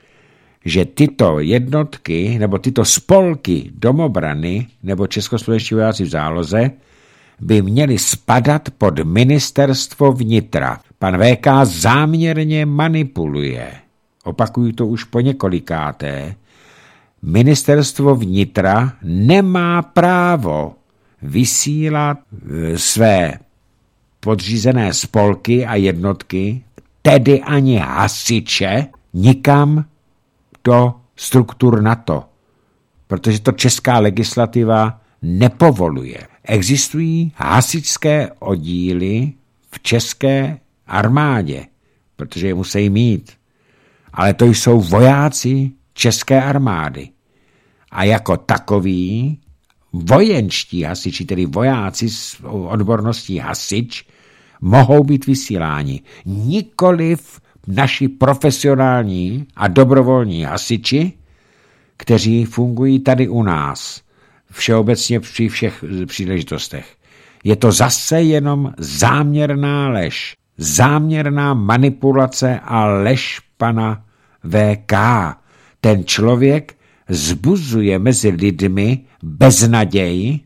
že tyto jednotky nebo tyto spolky domobrany nebo českoslovenští vojáci v záloze by měly spadat pod ministerstvo vnitra. Pan V K záměrně manipuluje. Opakuju to už po několikáté. Ministerstvo vnitra nemá právo vysílat své podřízené spolky a jednotky, tedy ani hasiče, nikam do struktur NATO, protože to česká legislativa nepovoluje. Existují hasičské oddíly v české armádě, protože je musí mít, ale to jsou vojáci české armády. A jako takoví vojenští hasiči, tedy vojáci s odborností hasič, mohou být vysíláni. Nikoliv naši profesionální a dobrovolní hasiči, kteří fungují tady u nás, všeobecně při všech příležitostech. Je to zase jenom záměrná lež, záměrná manipulace a lež pana V K. Ten člověk zbuzuje mezi lidmi beznaděj,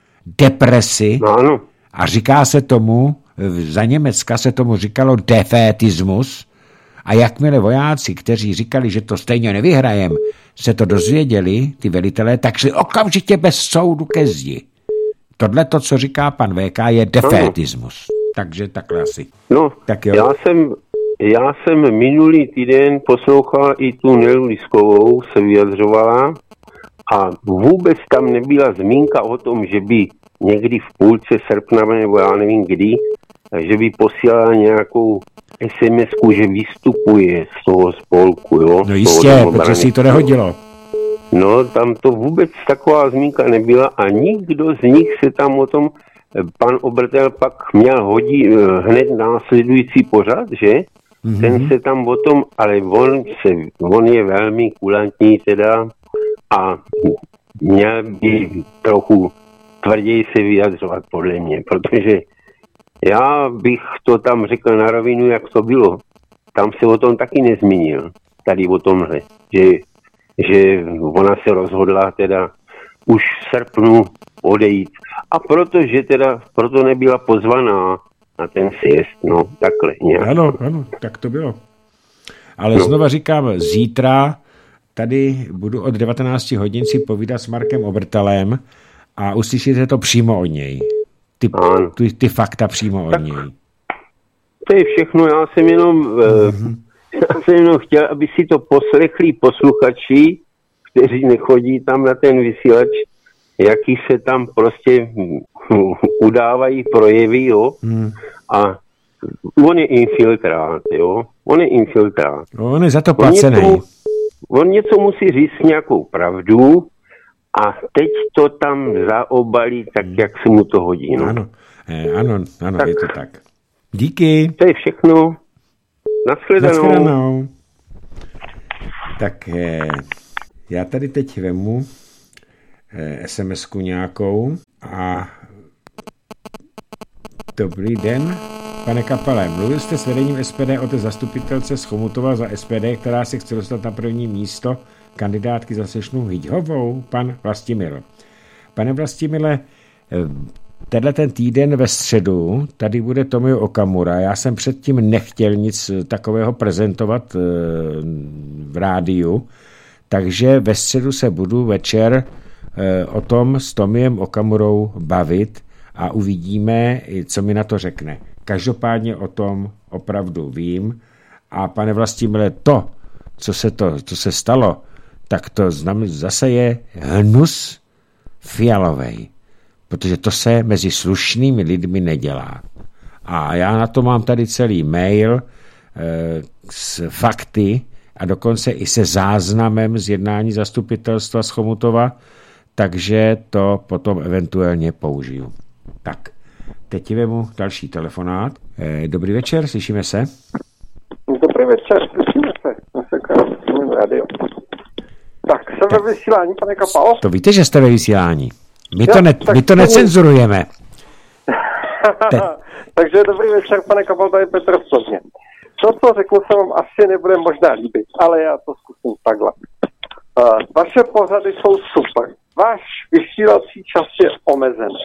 depresi no, a říká se tomu, za Německa se tomu říkalo defétismus, a jakmile vojáci, kteří říkali, že to stejně nevyhrajem, se to dozvěděli, ty velitelé, tak šli okamžitě bez soudu ke zdi. Tohle to, co říká pan V K, je defétismus. No. Takže takhle asi. No, tak jo. Já jsem, já jsem minulý týden poslouchal i tu Nelu Liskovou, se vyjadřovala a vůbec tam nebyla zmínka o tom, že by někdy v půlce srpna, nebo já nevím kdy, že by posílala nějakou es em esku, že vystupuje z toho spolku, jo? No jistě, protože si to nehodilo. No, tam to vůbec taková zmínka nebyla a nikdo z nich se tam o tom, pan Obertel pak měl hodit hned následující pořad, že? Mm-hmm. Ten se tam o tom, ale on, se, on je velmi kulantní teda a měl by trochu tvrději se vyjadřovat podle mě, protože já bych to tam řekl na rovinu, jak to bylo. Tam se o tom taky nezmínil, tady o tomhle, že, že ona se rozhodla teda už v srpnu odejít. A protože teda, proto nebyla pozvaná na ten sjezd, no, takhle nějak. Ano, ano, tak to bylo. Ale no. Znova říkám, zítra tady budu od devatenácti hodin si povídat s Markem Obertalem a uslyšíte to přímo od něj. Ty, ty, ty fakta přímo od tak, něj. To je všechno, já jsem jenom mm-hmm. Já jsem jenom chtěl, aby si to poslechli posluchači, kteří nechodí tam na ten vysílač, jaký se tam prostě udávají projevy, jo. Hmm. A on je infiltrát, jo. On je infiltrát. On je za to placený. On něco, on něco musí říct nějakou pravdu a teď to tam zaobalí tak, jak se mu to hodí, no. Ano, eh, ano, ano, tak, je to tak. Díky. To je všechno. Nashledanou. Nashledanou. Tak eh, já tady teď vemu eh, es em esku nějakou a dobrý den, pane Kapale. Mluvil jste s vedením es pé dé o té zastupitelce z Chomutova za es pé dé, která se chce dostat na první místo kandidátky za Sešnu Hyťhovou, pan Vlastimil. Pane Vlastimile, tenhle ten týden ve středu tady bude Tomio Okamura. Já jsem předtím nechtěl nic takového prezentovat v rádiu, takže ve středu se budu večer o tom s Tomiem Okamurou bavit a uvidíme, co mi na to řekne. Každopádně o tom opravdu vím a pane Vlastimile, to, co se, to, co se stalo, tak to znamená, zase je hnus fialovej, protože to se mezi slušnými lidmi nedělá. A já na to mám tady celý mail e, s fakty a dokonce i se záznamem z jednání zastupitelstva z Chomutova, takže to potom eventuálně použiju. Tak, teď vemu další telefonát. E, dobrý večer, slyšíme se? Dobrý večer, slyšíme se. Radio. Tak, jsem tak ve vysílání, pane Kapal. To víte, že jste ve vysílání. My to, ne, my to necenzurujeme. Te... Takže dobrý večer, pane Kapal, tady Petr z Plzně. To, co řeknu, se vám asi nebude možná líbit, ale já to zkusím takhle. Uh, vaše pořady jsou super. Váš vysílací čas je omezený.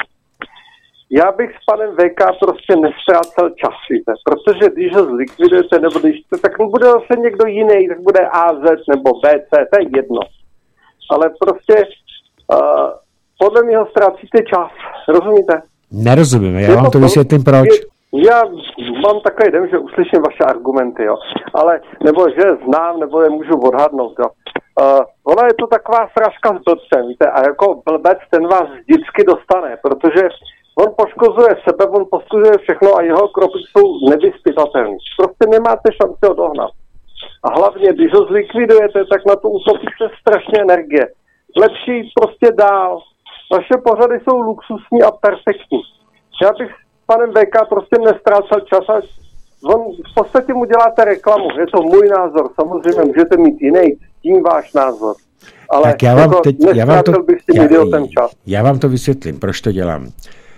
Já bych s panem vé ká prostě nestrácel čas, víte, protože když ho zlikvidujete, nebo když to, tak bude zase někdo jiný, tak bude á zet nebo bé cé, to je jedno. Ale prostě uh, podle mě ho ztrácíte čas, rozumíte? Nerozumíme, já vám to vysvětlím proč. Já mám takový den, že uslyším vaše argumenty, jo, ale, nebo že znám, nebo je můžu odhadnout, jo. Uh, ona je to taková sražka s blbcem, víte, a jako blbec ten vás vždycky dostane, protože on poškozuje sebe, on poškozuje všechno a jeho kroky jsou nevyspytatelné. Prostě nemáte šanci ho dohnat. A hlavně, když ho zlikvidujete, tak na to utopíte strašně energie. Lepší prostě dál. Vaše pořady jsou luxusní a perfektní. Já bych s panem vé ká prostě nestrácel čas a on, v podstatě mu děláte reklamu. Je to můj názor. Samozřejmě můžete mít jiný, tím váš názor. Ale tak já vám, jako teď, já vám to, bych s tím idiotem čas. Já vám to vysvětlím, proč to dělám.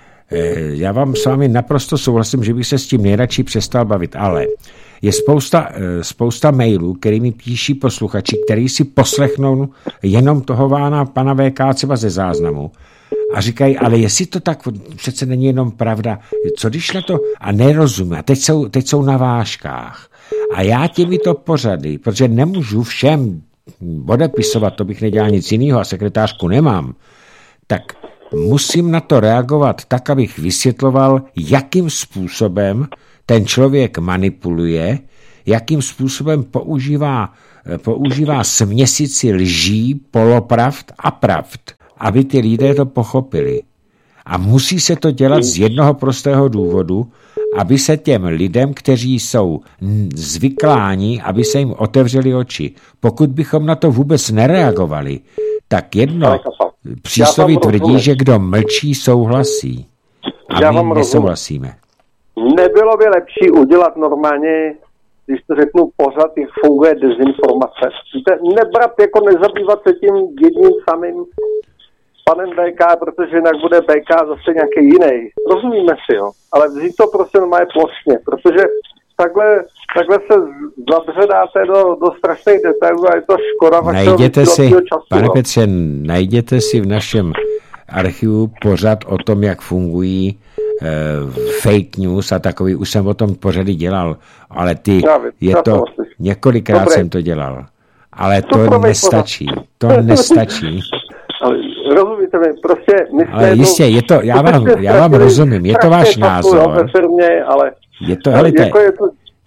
Já vám s vámi naprosto souhlasím, že bych se s tím nejradši přestal bavit, ale je spousta, spousta mailů, kterými píší posluchači, který si poslechnou jenom toho vána pana vé ká třeba ze záznamu a říkají, ale jestli to tak přece není jenom pravda, co když na to a nerozumí, a teď jsou, teď jsou na vážkách. A já těmito pořady, protože nemůžu všem odepisovat, to bych nedělal nic jiného a sekretářku nemám, tak musím na to reagovat tak, abych vysvětloval, jakým způsobem ten člověk manipuluje, jakým způsobem používá, používá směsici lží, polopravd a pravd, aby ty lidé to pochopili. A musí se to dělat z jednoho prostého důvodu, aby se těm lidem, kteří jsou zvykláni, aby se jim otevřeli oči. Pokud bychom na to vůbec nereagovali, tak jedno přísloví tvrdí, že kdo mlčí, souhlasí. A my nesouhlasíme. Nebylo by lepší udělat normálně, když to řeknu pořád, jak funguje dezinformace. Víte, nebrat, jako nezabývat se tím jedním samým panem bé ká, protože jinak bude bé ká zase nějaký jiný. Rozumíme si, jo. Ale vzít to prostě normálně plošně, protože takhle, takhle se zabředáte do, do strašných detailů a je to škoda vašeho času. Pane Petře, najděte si v našem archivu pořad o tom, jak fungují uh, fake news a takový, už jsem o tom pořady dělal, ale ty, já vím, je to, několikrát Dobré. jsem to dělal, ale to, to nestačí, to nestačí. Ale rozumíte mi, prostě my jsme... Ale jistě, je to, já vám, já vám rozumím, je to váš názor. Ve firmě, ale je to, helejte, jako je to,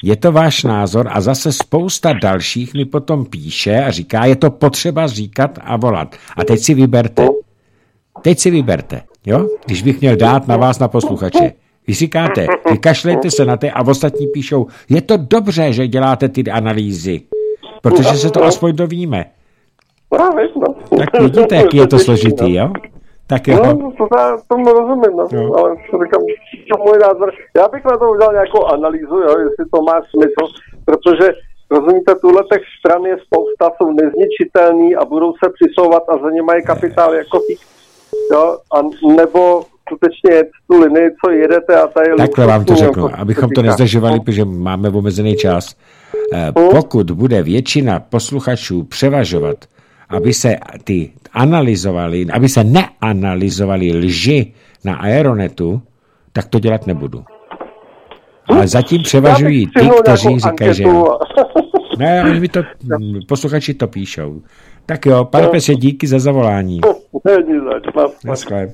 je to váš názor a zase spousta dalších mi potom píše a říká, je to potřeba říkat a volat. A teď si vyberte. Teď si vyberte, jo? Když bych měl dát na vás na posluchače. Vy říkáte, vykašlejte se na ty a ostatní píšou, je to dobře, že děláte ty analýzy, protože se to aspoň dovíme. Tak vidíte, jaký je to složitý, jo? Tak jo. No, to, tomu rozumím, no. no. Ale říkám, to můj názor. Já bych na to udělal nějakou analýzu, jo, jestli to má smysl, protože, rozumíte, tuhle těch stran je spousta, jsou nezničitelný a budou se přisouvat a za ně mají kapitál jako fík, jo, a nebo skutečně tu linii, co jedete a tady... Takhle vám to řeknu, jako, abychom to nezdržovali, protože máme omezený čas. Pokud bude většina posluchačů převažovat, aby se ty analyzovali, aby se neanalyzovali lži na Aeronetu, tak to dělat nebudu. Ale zatím převažují ty, kteří říkají, že jo. Ne, ale mi to, posluchači to píšou. Tak jo, pane Pese, díky za zavolání. Naschle.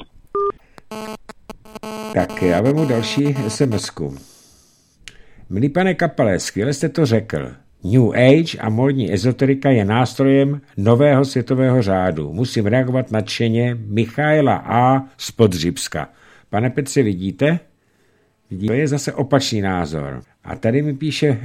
Tak já vemu další es em esku. Milý pane Kapale, skvěle jste to řekl. New Age a módní ezoterika je nástrojem nového světového řádu. Musím reagovat nadšeně Michaela A. z Podřibska. Pane Petře, vidíte? vidíte? To je zase opačný názor. A tady mi píše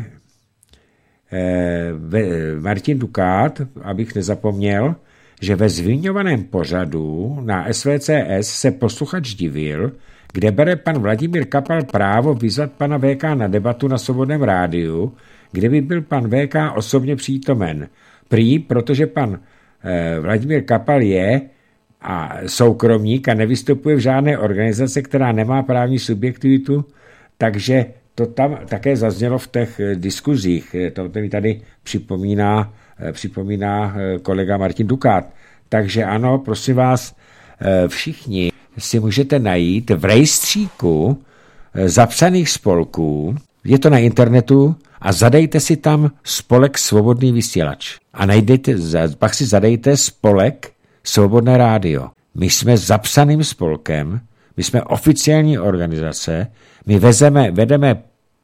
eh, Martin Dukát, abych nezapomněl, že ve zmiňovaném pořadu na es vé cé es se posluchač divil, kde bere pan Vladimír Kapal právo vyzvat pana vé ká na debatu na Svobodném rádiu, kde by byl pan vé ká osobně přítomen. Prý, protože pan eh, Vladimír Kapal je a soukromník a nevystupuje v žádné organizace, která nemá právní subjektivitu, takže to tam také zaznělo v těch eh, diskuzích. To mi tady připomíná, eh, připomíná eh, kolega Martin Dukát. Takže ano, prosím vás, eh, všichni si můžete najít v rejstříku eh, zapsaných spolků, je to na internetu, a zadejte si tam spolek Svobodný vysílač. A najdete, pak si zadejte spolek Svobodné rádio. My jsme zapsaným spolkem, my jsme oficiální organizace, my vezeme, vedeme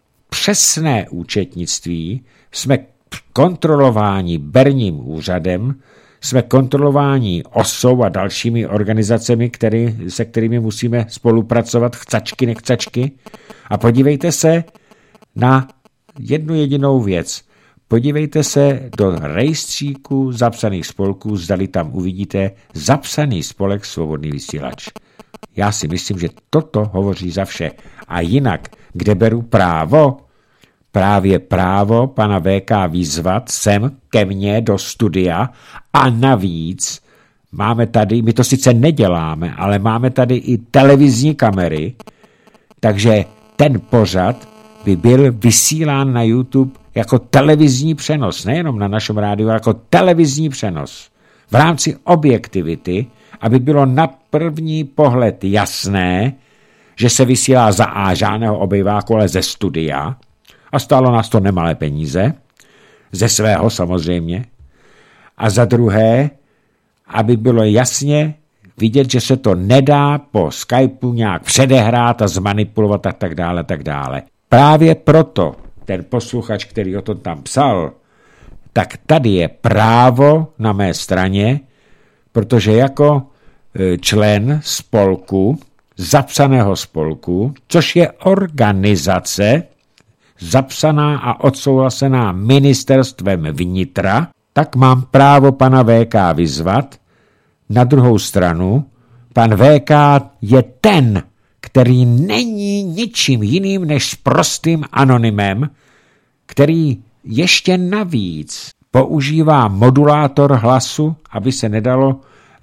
přesné účetnictví, jsme kontrolováni berním úřadem, jsme kontrolováni osou a dalšími organizacemi, který, se kterými musíme spolupracovat, chcačky, nechcačky. A podívejte se na jednu jedinou věc. Podívejte se do rejstříku zapsaných spolků, zdali tam uvidíte zapsaný spolek Svobodný vysílač. Já si myslím, že toto hovoří za vše. A jinak, kde beru právo? Právě právo pana vé ká vyzvat sem ke mně do studia a navíc máme tady, my to sice neděláme, ale máme tady i televizní kamery, takže ten pořad by byl vysílán na YouTube jako televizní přenos, nejenom na našem rádiu, ale jako televizní přenos. V rámci objektivity, aby bylo na první pohled jasné, že se vysílá za A žádného obejváku, ale ze studia, a stálo nás to nemalé peníze, ze svého samozřejmě, a za druhé, aby bylo jasně vidět, že se to nedá po Skypeu nějak předehrát a zmanipulovat a tak dále, tak dále. Právě proto ten posluchač, který o tom tam psal, tak tady je právo na mé straně, protože jako člen spolku, zapsaného spolku, což je organizace zapsaná a odsouhlasená ministerstvem vnitra, tak mám právo pana vé ká vyzvat. Na druhou stranu, pan vé ká je ten, který není ničím jiným než prostým anonymem, který ještě navíc používá modulátor hlasu, aby se nedalo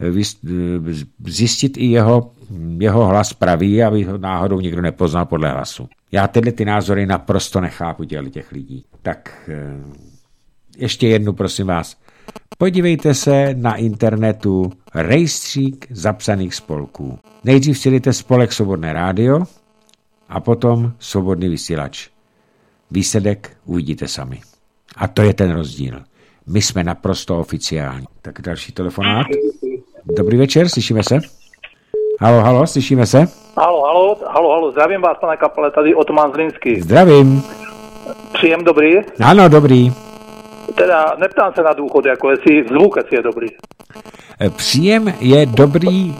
zjistit i jeho, jeho hlas pravý, aby ho náhodou někdo nepoznal podle hlasu. Já tyhle ty názory naprosto nechápu těch lidí. Tak ještě jednu, prosím vás. Podívejte se na internetu rejstřík zapsaných spolků. Nejdřív si dejte spolek Svobodné rádio a potom Svobodný vysílač. Výsledek uvidíte sami. A to je ten rozdíl. My jsme naprosto oficiální. Tak další telefonát. Dobrý večer, slyšíme se? Halo, halo, slyšíme se? Halo, halo, halo, halo, zdravím vás, pane Kapale, tady Otoman Zlínský. Zdravím. Příjem dobrý? Ano, dobrý. Teda neptám se na důchod, jako jestli zvuk jestli je dobrý. Příjem je dobrý.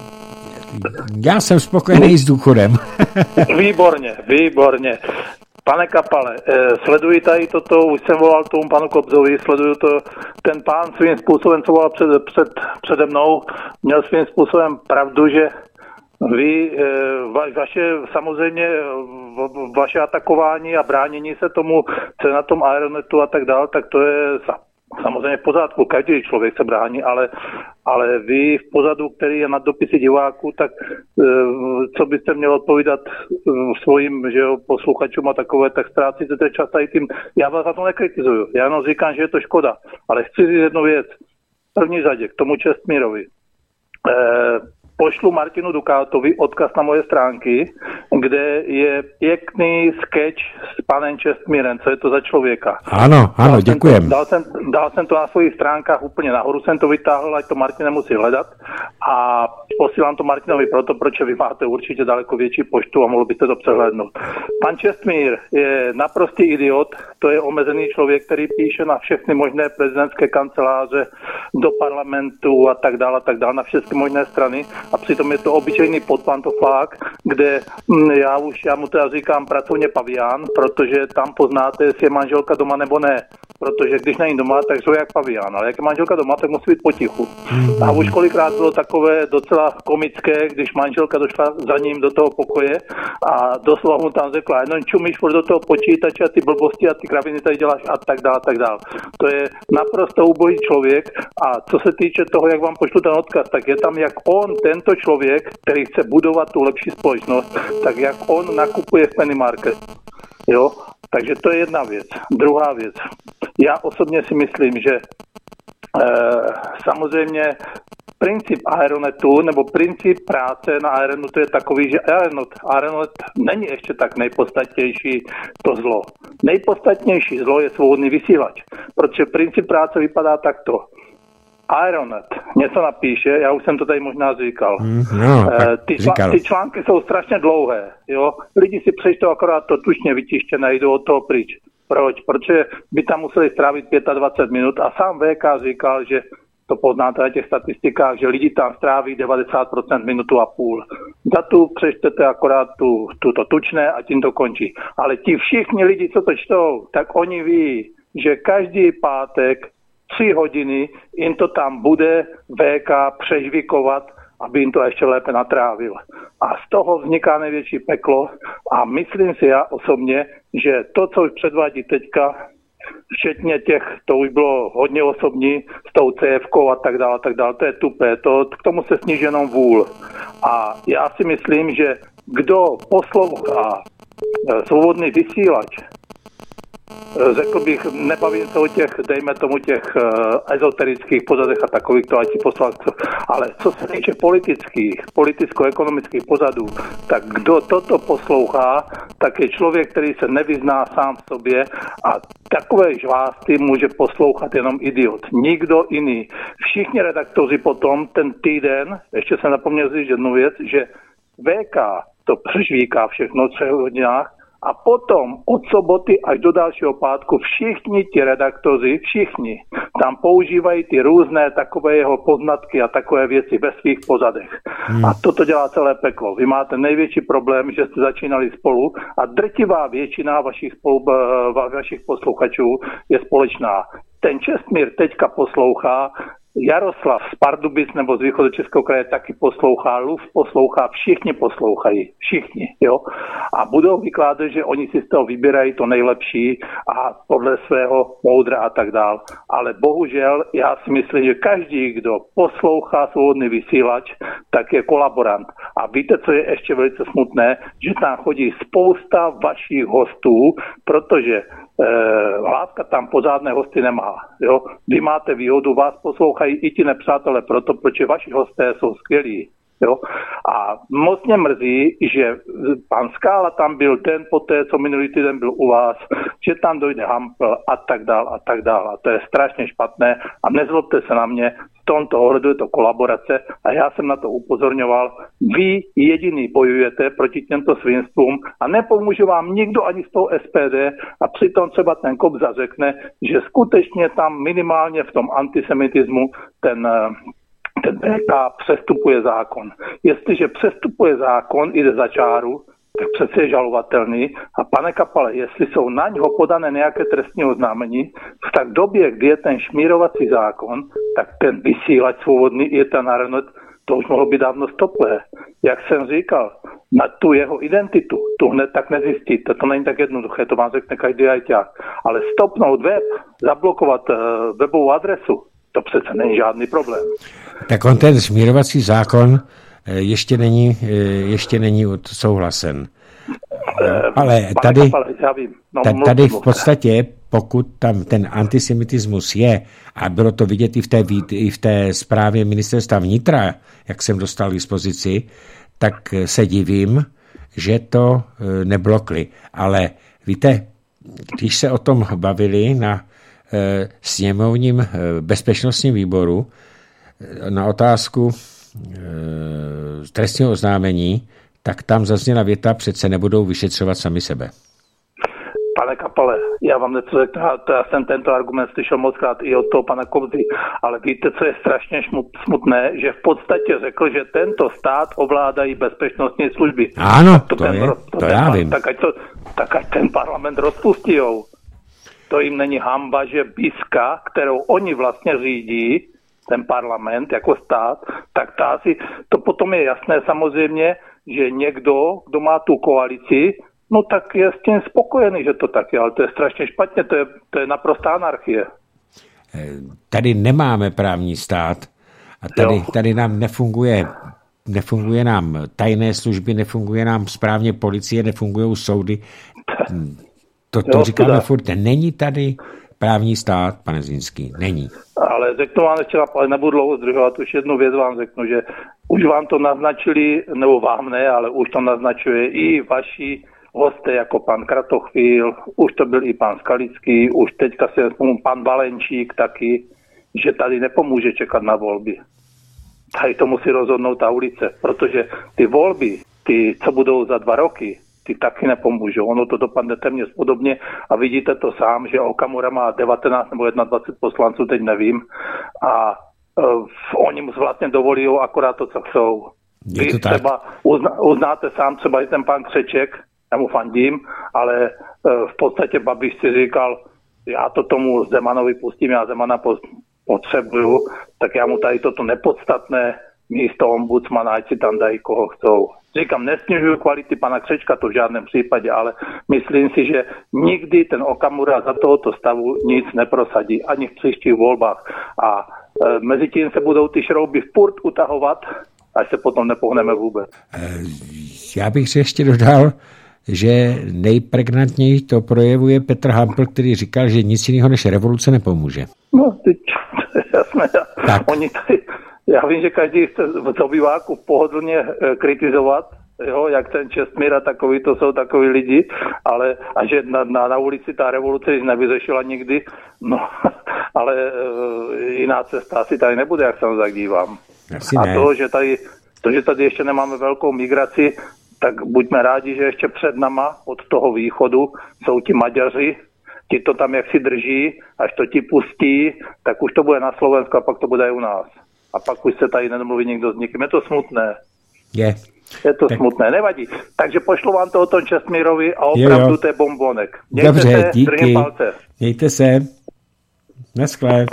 Já jsem spokojený s důchodem. Výborně, výborně. Pane Kapale, sleduji tady toto, už jsem volal tomu panu Kobzovi, sleduju to, ten pán svým způsobem, co volal před, před, přede mnou, měl svým způsobem pravdu, že vy, va, vaše, samozřejmě, vaše atakování a bránění se tomu, co je na tom Aeronetu a tak dál, tak to je samozřejmě v pořádku, každý člověk se brání, ale, ale vy v pozadu, který je na dopisy diváků, tak co byste měl odpovídat svým, že jo, posluchačům a takové, tak ztrácíte ten čas tady tím. Já vás za to nekritizuju, já jenom říkám, že je to škoda, ale chci říct jednu věc. První řadě k tomu Čestmírovi. Eh, Pošlu Martinu Dukátovi odkaz na moje stránky, kde je pěkný sketch s panem Čestmírem, co je to za člověka. Ano, ano, děkujem. Dal jsem, dal jsem to na svých stránkách úplně nahoru, jsem to vytáhl, ať to Martin nemusí hledat a posílám to Martinovi proto, proč vy máte určitě daleko větší poštu a mohl byste to přehlédnout. Pan Čestmír je naprostý idiot, to je omezený člověk, který píše na všechny možné prezidentské kanceláře, do parlamentu a tak dále, a tak dále, na všechny možné strany. A přitom je to obyčejný podpantoflák, kde já už, já mu teda říkám pracovně pavián, protože tam poznáte, jestli je manželka doma nebo ne. Protože když není doma, tak jsou jak pavián, ale jak je manželka doma, tak musí být potichu. A už kolikrát bylo takové docela komické, když manželka došla za ním do toho pokoje a doslova mu tam řekla, jenom čumíš furt do toho počítače a ty blbosti a ty kraviny tady děláš a tak dále, tak dále. To je naprosto ubohý člověk a co se týče toho, jak vám pošlu ten odkaz, tak je tam, jak on, tento člověk, který chce budovat tu lepší společnost, tak jak on nakupuje v Penny Market. Jo? Takže to je jedna věc. Druhá věc. Já osobně si myslím, že eh, samozřejmě princip Aeronetu nebo princip práce na Aeronetu je takový, že Aeronet, Aeronet není ještě tak nejpodstatnější to zlo. Nejpodstatnější zlo je svobodný vysílač, protože princip práce vypadá takto. Aeronet něco napíše, já už jsem to tady možná říkal. Mm, no, ty, říkal. Ty články jsou strašně dlouhé, jo. Lidi si přečtou akorát to tučně vytištěné, jdou od toho pryč. Proč? Protože by tam museli strávit dvacet pět minut a sám V K říkal, že to poznáte na těch statistikách, že lidi tam stráví devadesát procent minutu a půl. Za tu přečtete akorát tu, tu to tučné a tím to končí. Ale ti všichni lidi, co to čtou, tak oni ví, že každý pátek tři hodiny jim to tam bude V K přežvikovat, aby jim to ještě lépe natrávil. A z toho vzniká největší peklo a myslím si já osobně, že to, co už předvádí teďka, včetně těch, to už bylo hodně osobní, s tou C F kou a tak dále, tak dále, to je tupé, to, k tomu se sníží jenom vůl. A já si myslím, že kdo poslouchá svobodný vysílač, řekl bych, nebavím se o těch, dejme tomu těch uh, ezoterických pozadech a takových to, ať si poslal, ale co se týče politických, politicko-ekonomických pozadů, tak kdo toto poslouchá, tak je člověk, který se nevyzná sám v sobě a takové žvásty může poslouchat jenom idiot. Nikdo jiný. Všichni redaktoři potom ten týden, ještě jsem zapomněl říct jednu věc, že V K to přežvíká všechno třech hodinách, a potom od soboty až do dalšího pátku všichni ti redaktoři, všichni tam používají ty různé takové jeho poznatky a takové věci ve svých pozadech. Hmm. A toto dělá celé peklo. Vy máte největší problém, že jste začínali spolu a drtivá většina vašich, spolu, vašich posluchačů je společná. Ten Čestmír teďka poslouchá, Jaroslav z Pardubic nebo z východočeského kraje taky poslouchá, Luf poslouchá, všichni poslouchají, všichni, jo. A budou vykládat, že oni si z toho vybírají to nejlepší a podle svého moudra a tak dál. Ale bohužel já si myslím, že každý, kdo poslouchá svobodný vysílač, tak je kolaborant. A víte, co je ještě velice smutné, že tam chodí spousta vašich hostů, protože Eh, Hlávka tam pořádné hosty nemá. Jo? Vy máte výhodu, vás poslouchají i ti nepřátelé proto, protože vaši hosté jsou skvělí. Jo? A moc mě mrzí, že pan Skála tam byl den poté, co minulý týden byl u vás, že tam dojde Hampl a tak dál a tak dál. A to je strašně špatné a nezlobte se na mě, V tomto ohledu je to kolaborace a já jsem na to upozorňoval. Vy jediný bojujete proti těmto svinstvům a nepomůže vám nikdo ani z toho S P D a přitom třeba ten Kobza řekne, že skutečně tam minimálně v tom antisemitismu ten, ten B K přestupuje zákon. Jestliže přestupuje zákon, jde za čáru, tak přece je žalovatelný. A pane Kapale, jestli jsou na něho podané nějaké trestní oznámení, v tak době, kdy je ten šmírovací zákon, tak ten vysílač svobodný je ten národnost, to už mohlo být dávno stoplé. Jak jsem říkal, na tu jeho identitu, tu hned tak nezjistíte, to není tak jednoduché, to vám řekne každý ajťák. Ale stopnout web, zablokovat uh, webovou adresu, to přece není žádný problém. Tak on ten šmírovací zákon ještě není, ještě není odsouhlasen. Ale tady, tady v podstatě, pokud tam ten antisemitismus je, a bylo to vidět i v té, i v té zprávě ministerstva vnitra, jak jsem dostal k dispozici, tak se divím, že to neblokli. Ale víte, když se o tom bavili na sněmovním bezpečnostním výboru, na otázku trestního oznámení, tak tam zazněla věta, přece nebudou vyšetřovat sami sebe. Pane Kapale, já vám něco řeknu, já jsem tento argument slyšel mockrát i od toho pana Kobzy, ale víte, co je strašně smutné, že v podstatě řekl, že tento stát ovládají bezpečnostní služby. Ano, to, to ten, je, to, to ten, já vím. Tak ať, to, tak ať ten parlament rozpustijou. To jim není hanba, že BISka, kterou oni vlastně řídí, ten parlament jako stát, tak ta asi, to potom je jasné samozřejmě, že někdo, kdo má tu koalici, no tak je s tím spokojený, že to tak je, ale to je strašně špatně, to je, to je naprostá anarchie. Tady nemáme právní stát a tady, tady nám nefunguje, nefunguje nám tajné služby, nefunguje nám správně policie, nefungují soudy. To, to jo, říkáme teda. Furt, není tady právní stát, pane Zlínský, není. Ale řeknu vám ještě, ale nebudu dlouho zdržovat, už jednu věc vám řeknu, že už vám to naznačili, nebo vám ne, ale už to naznačuje i vaši hosté, jako pan Kratochvíl, už to byl i pan Skalický, už teďka si vzpomínám pan Valenčík taky, že tady nepomůže čekat na volby. Tady to musí rozhodnout ta ulice, protože ty volby, ty, co budou za dva roky, ty taky nepomůžou. Ono to dopadne téměř podobně a vidíte to sám, že Okamura má devatenáct nebo dvacet jedna poslanců, teď nevím, a uh, oni mu vlastně dovolí akorát to, co chcou. Vy třeba uzna, uznáte sám třeba i ten pan Křeček, já mu fandím, ale uh, v podstatě Babiš si říkal, já to tomu Zemanovi pustím, já Zemana potřebuju, tak já mu tady toto nepodstatné místo ombudsmana, ať si tam dají, koho chcou. Říkám, nesnižuju kvality pana Křečka, to v žádném případě, ale myslím si, že nikdy ten Okamura za tohoto stavu nic neprosadí, ani v příštích volbách. A e, mezi tím se budou ty šrouby furt utahovat, až se potom nepohneme vůbec. Já bych si ještě dodal, že nejpregnantněji to projevuje Petr Hampl, který říkal, že nic jiného než revoluce nepomůže. No, teď, jasné. Tak. Oni tady... Já vím, že každý chce z obyváku pohodlně kritizovat, jo, jak ten Čestmír a takový, to jsou takový lidi, ale a že na, na, na ulici ta revoluce nevyřešila nikdy, no, ale e, jiná cesta asi tady nebude, jak se tak dívám. Asi a ne. to, že tady, to, že tady ještě nemáme velkou migraci, tak buďme rádi, že ještě před náma od toho východu jsou ti Maďaři, ti to tam jak si drží, až to ti pustí, tak už to bude na Slovensku a pak to bude i u nás. A pak už se tady nemluví někdo s někým. Je to smutné. Je. Je to tak. Smutné, nevadí. Takže pošlu vám to o tom Čestmírovi a opravdu jo, jo. To je bombonek. Mějte Dobře, se, díky. držím palce. Mějte se. Naschle.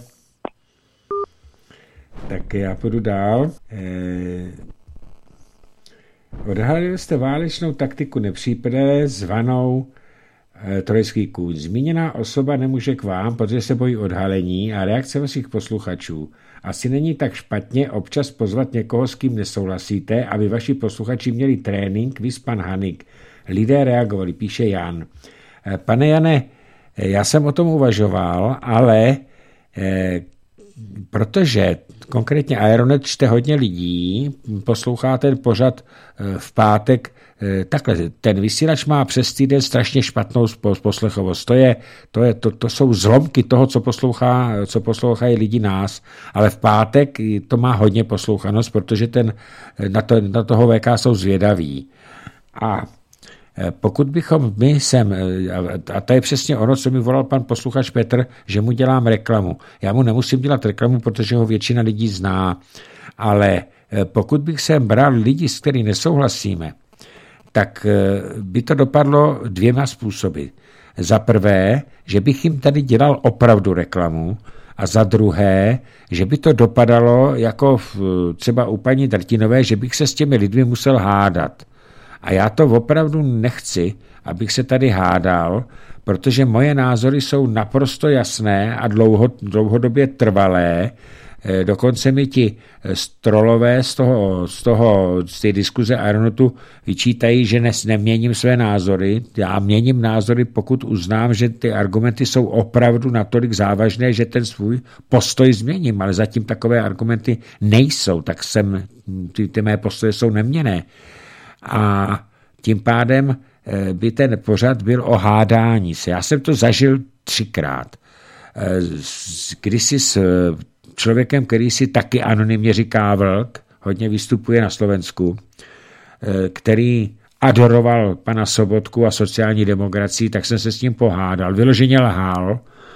Tak já půjdu dál. Eh, odhalili jste válečnou taktiku nepřítele zvanou eh, Trojský kůň. Zmíněná osoba nemůže k vám, protože se bojí odhalení a reakce vašich posluchačů. Asi není tak špatně občas pozvat někoho, s kým nesouhlasíte, aby vaši posluchači měli trénink, vys pan Hanik. Lidé reagovali, píše Jan. Pane Jane, já jsem o tom uvažoval, ale eh, protože konkrétně Aeronet čte hodně lidí, poslouchá ten pořad v pátek. Takhle, ten vysílač má přes týden strašně špatnou poslechovost. To, je, to, je, to, to jsou zlomky toho, co, poslouchá, co poslouchají lidi nás, ale v pátek to má hodně poslouchanost, protože ten, na, to, na toho V K jsou zvědaví. A pokud bychom my sem, a to je přesně ono, co mi volal pan posluchač Petr, že mu dělám reklamu. Já mu nemusím dělat reklamu, protože ho většina lidí zná, ale pokud bych sem bral lidi, s kterými nesouhlasíme, tak by to dopadlo dvěma způsoby. Za prvé, že bych jim tady dělal opravdu reklamu, a za druhé, že by to dopadalo jako v, třeba u paní Drtinové, že bych se s těmi lidmi musel hádat. A já to opravdu nechci, abych se tady hádal, protože moje názory jsou naprosto jasné a dlouho, dlouhodobě trvalé. Dokonce mi ti strolové z toho, z toho, z té diskuze Aeronetu vyčítají, že ne, neměním své názory. Já měním názory, pokud uznám, že ty argumenty jsou opravdu natolik závažné, že ten svůj postoj změním, ale zatím takové argumenty nejsou, tak jsem, ty, ty mé postoje jsou neměnné. A tím pádem by ten pořad byl o hádání se. Já jsem to zažil třikrát. Kdysi s člověkem, který si taky anonymně říká Vlk, hodně vystupuje na Slovensku, který adoroval pana Sobotku a sociální demokracii, tak jsem se s ním pohádal. Vyloženě lhal.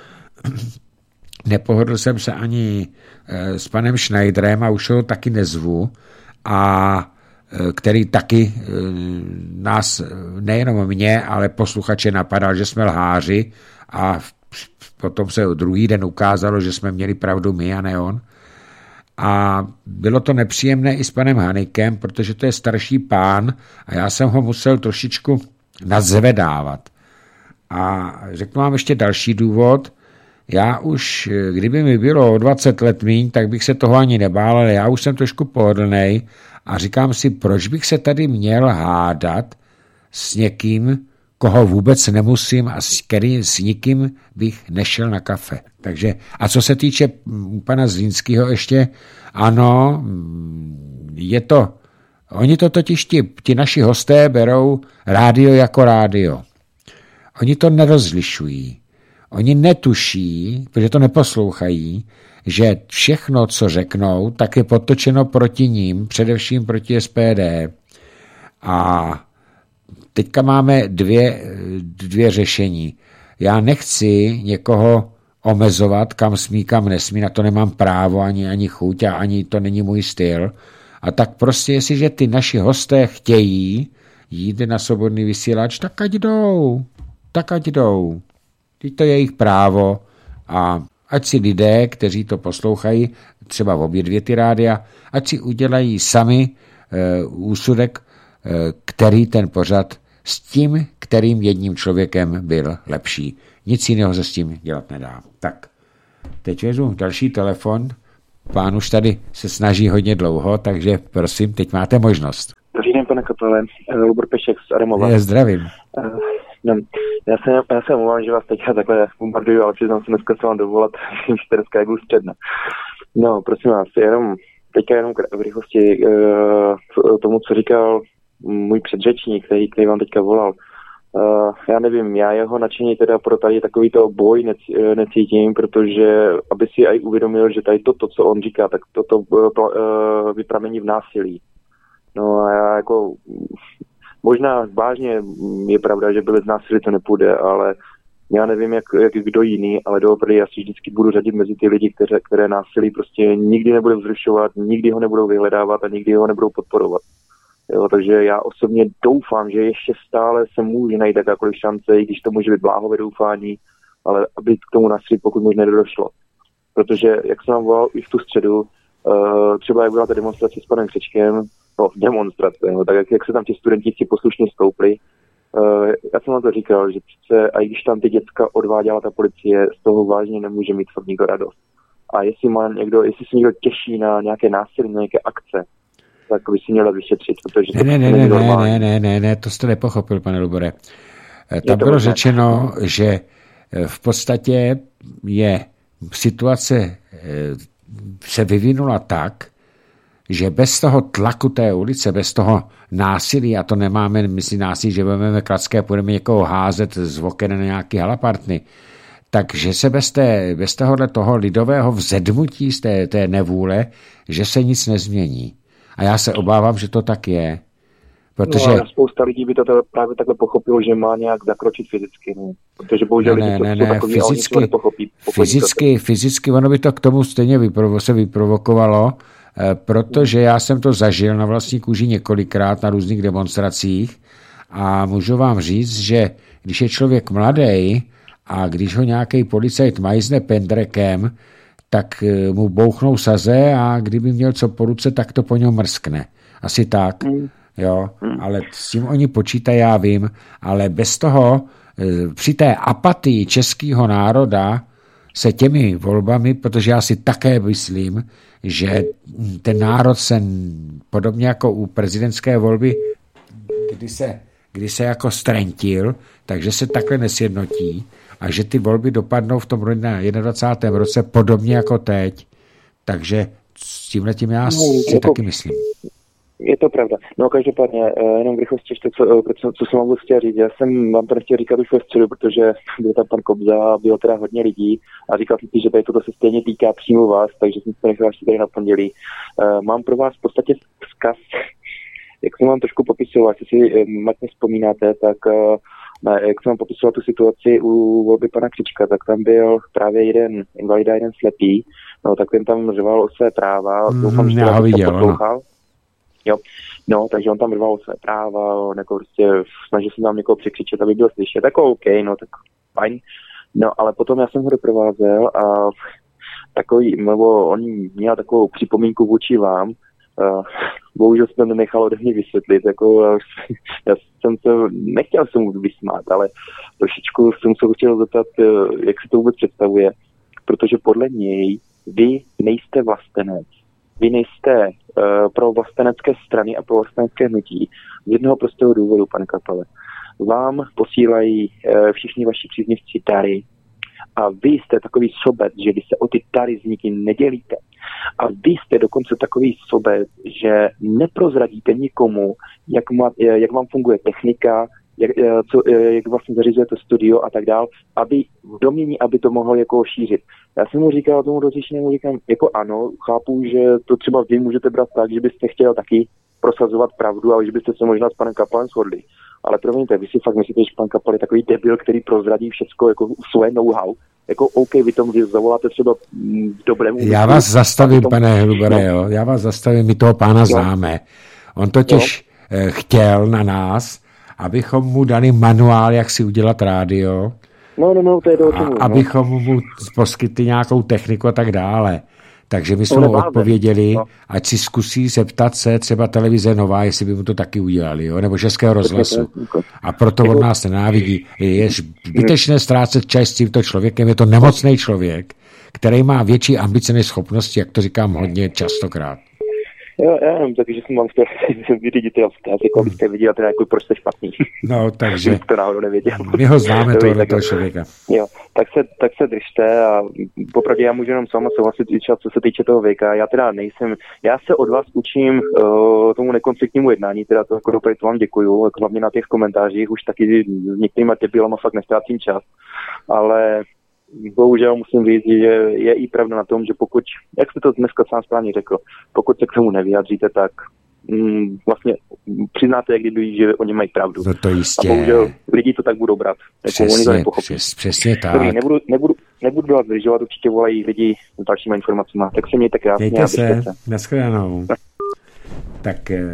Nepohodl jsem se ani s panem Schneiderem a už ho taky nezvu. A který taky nás, nejenom mě, ale posluchače napadal, že jsme lháři a potom se druhý den ukázalo, že jsme měli pravdu my a ne on. A bylo to nepříjemné i s panem Hanikem, protože to je starší pán a já jsem ho musel trošičku nazvedávat. A řeknu vám ještě další důvod. Já už, kdyby mi bylo o dvacet let míň, tak bych se toho ani nebál, ale já už jsem trošku pohodlnej a říkám si, proč bych se tady měl hádat s někým, koho vůbec nemusím a s, který, s nikým bych nešel na kafe. Takže, a co se týče pana Zlínského ještě, ano, je to, oni to totiž ti, ti naši hosté berou rádio jako rádio. Oni to nerozlišují. Oni netuší, protože to neposlouchají, že všechno, co řeknou, tak je potočeno proti ním, především proti S P D. A teďka máme dvě, dvě řešení. Já nechci někoho omezovat, kam smí, kam nesmí, na to nemám právo, ani, ani chuť a ani to není můj styl. A tak prostě, jestliže ty naši hosté chtějí jít na svobodný vysílač, tak ať jdou. Tak ať jdou. Teď to je jejich právo a ať si lidé, kteří to poslouchají, třeba v obě dvě ty rádia, ať si udělají sami e, úsudek, e, který ten pořad s tím, kterým jedním člověkem byl lepší. Nic jiného se s tím dělat nedá. Tak, teď vezmu další telefon. Pán už tady se snaží hodně dlouho, takže prosím, teď máte možnost. Dobrý den, pane Kapele. Lubor Pešek z Adamova. Já zdravím. Uh, no, já se, já se omlouvám, že vás teď takhle bombarduju, ale přiznám se, dneska se vám dovolat, že dneska je středna. No, prosím vás, jenom teďka jenom v rychlosti uh, tomu, co říkal můj předřečník, který, který vám teďka volal. Uh, já nevím, já jeho nadšení teda pro tady takovýto boj necítím, protože aby si aj uvědomil, že tady toto, co on říká, tak toto uh, vypramení v násilí. No a já jako, možná vážně je pravda, že byli z násilí to nepůjde, ale já nevím, jak, jak kdo jiný, ale doopravdy já si vždycky budu řadit mezi ty lidi, které, které násilí prostě nikdy nebude vzrušovat, nikdy ho nebudou vyhledávat a nikdy ho nebudou podporovat. Jo, takže já osobně doufám, že ještě stále se může najít jakákoliv šance, i když to může být bláhové doufání, ale aby k tomu násilí pokud možná nedošlo. Protože, jak jsem vám volal i v tu středu, uh, třeba jak byla ta demonstrace s panem Křečkem, no demonstrace, no, tak jak, jak se tam ti studenti si poslušně stoupli, uh, já jsem vám to říkal, že přece, a i když tam ty děcka odváděla ta policie, z toho vážně nemůže mít fakt nikdo radost. A jestli má někdo, jestli se někdo těší na nějaké násilí, na nějaké akce, tak by si měla vyšetřit, protože to ne, ne, ne, ne, ne, ne, ne, ne, to jste nepochopil, pane Lubore. Tam bylo možná řečeno, že v podstatě je situace se vyvinula tak, že bez toho tlaku té ulice, bez toho násilí, a to nemáme, myslím násilí, že budeme klacké a půjdeme někoho házet z oken na nějaký halapartny, takže se bez, té, bez tohohle toho lidového vzedmutí z té, té nevůle, že se nic nezmění. A já se obávám, že to tak je. Protože... No, spousta lidí by to právě takhle pochopilo, že má nějak zakročit fyzicky. No. Protože bohužel ne, lidi ne, jsou ne, takový, fyzicky, ale nepochopí. Fyzicky, fyzicky, ono by to k tomu stejně vyprovo, se vyprovokovalo, protože já jsem to zažil na vlastní kůži několikrát na různých demonstracích a můžu vám říct, že když je člověk mladý a když ho nějaký policajt majzne pendrekem, tak mu bouchnou saze a kdyby měl co po ruce, tak to po něm mrskne. Asi tak, jo, ale s tím oni počítají, já vím, ale bez toho, při té apatii českého národa se těmi volbami, protože já si také myslím, že ten národ se podobně jako u prezidentské volby, kdy se, kdy se jako ztrentil, takže se takhle nesjednotí a že ty volby dopadnou v tom dvacátém prvním roce podobně jako teď. Takže s tímhletím já si taky myslím. Je to pravda. No každopádně, jenom v rychlosti ještě, co, co, co jsem vám chtěl říct. Já jsem vám to nechtěl říkat už ve středu, protože byl tam pan Kobza, bylo teda hodně lidí a říkal jsem si, že tady toto se stejně týká přímo vás, takže jsem to nechal ještě tady na pondělí. Mám pro vás v podstatě vzkaz, jak jsem vám trošku popisoval, jestli si matně vzpomínáte, tak jak jsem vám popisoval tu situaci u volby pana Křečka, tak tam byl právě jeden invalida, jeden slepý, no tak ten tam řval o své práva, mm, doufám, že to viděl, Jo, no, takže on tam rval o své práva, on jako prostě snažil se tam někoho překřičet, aby byl slyšet, tak OK, no, tak fajn. No, ale potom já jsem ho doprovázel a takový, nebo on měl takovou připomínku vůči vám, uh, bohužel jsem to nenechal ode mě vysvětlit, jako já jsem to, nechtěl jsem mu vysmát, ale trošičku jsem se chtěl zeptat, jak si to vůbec představuje, protože podle něj vy nejste vlastenec. Vy nejste uh, pro vlastenecké strany a pro vlastenecké hnutí z jednoho prostého důvodu, pane Kapale. Vám posílají uh, všichni vaši příznivci dary a vy jste takový sobec, že vy se o ty dary s nikým nedělíte. A vy jste dokonce takový sobec, že neprozradíte nikomu, jak, má, jak vám funguje technika, jak, co, jak vlastně zařizujete studio a tak dál, aby v domění, aby to mohlo jako šířit. Já jsem mu říkal, tomu dotyčnému říkám, jako ano, chápu, že to třeba vy můžete brát tak, že byste chtěl taky prosazovat pravdu, ale že byste se možná s panem Kapalem shodli. Ale promiňte, vy si fakt myslíte, že pan Kapal je takový debil, který prozradí všecko jako svoje know-how. Jako OK, vy tomu zavoláte třeba dobrému... Já vás zastavím, tom... pane Hlubere, jo. Já vás zastavím, my toho pána jo. známe. On totiž jo. chtěl na nás, abychom mu dali manuál, jak si udělat rádio. No, no, no, to je do tomu, a abychom no. mu poskytli nějakou techniku a tak dále. Takže my jsme mu odpověděli, no. ať si zkusí zeptat se třeba televize Nová, jestli by mu to taky udělali, jo? Nebo Českého rozhlasu. A proto on nás nenávidí. Je zbytečné ztrácet čas s tímto člověkem, je to nemocný člověk, který má větší ambice než schopnosti, jak to říkám hodně častokrát. Jo, já jenom taky, že jsem vám chtěl vyřídit ty vzkaz, jako abyste viděli, teda, jako, proč jste špatný. No, takže to náhodou nevěděl. My ho známe, tohoto člověka. Jo, tak se, tak se držte a popravdě já můžu jenom s váma souhlasit, co se týče toho věka. Já teda nejsem, já se od vás učím uh, tomu nekonfliktnímu jednání, teda to, jako to vám děkuju, jako hlavně na těch komentářích, už taky s některýma debilama fakt nestrácím čas, ale bohužel musím říct, že je i pravda na tom, že pokud, jak jste to dneska sám správně řekl, pokud se k tomu nevyjádříte, tak mm, vlastně přiznáte, jak kdyby, že oni mají pravdu. No to jistě. A bohužel lidi to tak budou brát. Přesně, oni to nepochopí. Přes, přesně tak. Dobrý, nebudu, nebudu, nebudu vás zdržovat, určitě volají lidi s dalšíma informacemi. Tak se mějte krásně. Mějte se, nashledanou. Tak, eh,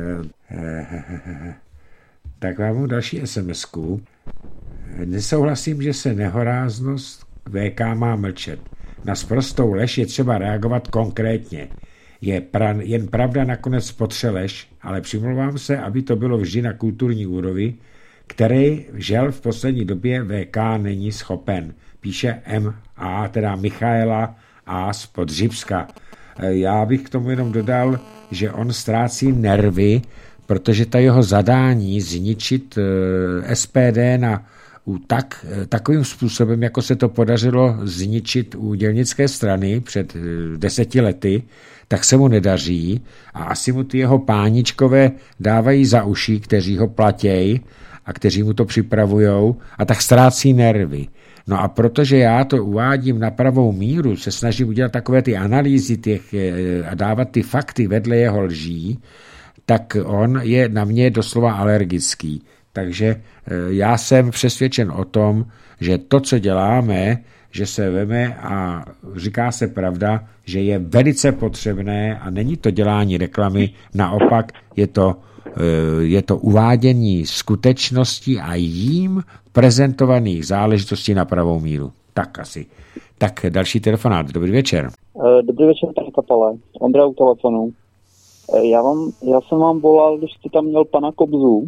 eh, tak vám mu další es em esku. Nesouhlasím, že se nehoráznost vé ká má mlčet. Na sprostou lež je třeba reagovat konkrétně. Je pra, jen pravda nakonec potře lež, ale přimlouvám se, aby to bylo vždy na kulturní úrovni, který žel v poslední době vé ká není schopen. Píše M A, teda Michaela A z Podřibska. Já bych k tomu jenom dodal, že on ztrácí nervy, protože ta jeho zadání zničit es pé dé na u tak, takovým způsobem, jako se to podařilo zničit u dělnické strany před deseti lety, tak se mu nedaří a asi mu ty jeho páničkové dávají za uši, kteří ho platějí a kteří mu to připravujou a tak ztrácí nervy. No a protože já to uvádím na pravou míru, se snažím udělat takové ty analýzy těch, a dávat ty fakty vedle jeho lží, tak on je na mě doslova alergický. Takže já jsem přesvědčen o tom, že to, co děláme, že se veme a říká se pravda, že je velice potřebné a není to dělání reklamy, naopak je to, je to uvádění skutečností a jím prezentovaných záležitostí na pravou míru. Tak asi. Tak další telefonát. Dobrý večer. Dobrý večer, pane Kapale. Ondra u telefonu. Já, vám, já jsem vám volal, když jste tam měl pana Kobzu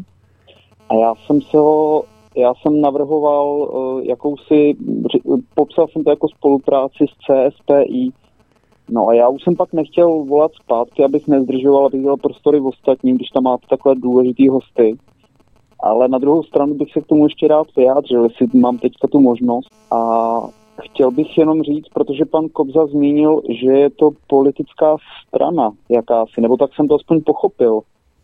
a já jsem se ho Já jsem navrhoval uh, jakousi, popsal jsem to jako spolupráci s C S P I. No a já už jsem pak nechtěl volat zpátky, abych nezdržoval, abych dělal prostory v ostatním, když tam máte takhle důležitý hosty. Ale na druhou stranu bych se k tomu ještě rád vyjádřil, jestli mám teďka tu možnost. A chtěl bych jenom říct, protože pan Kobza zmínil, že je to politická strana jakási, nebo tak jsem to aspoň pochopil.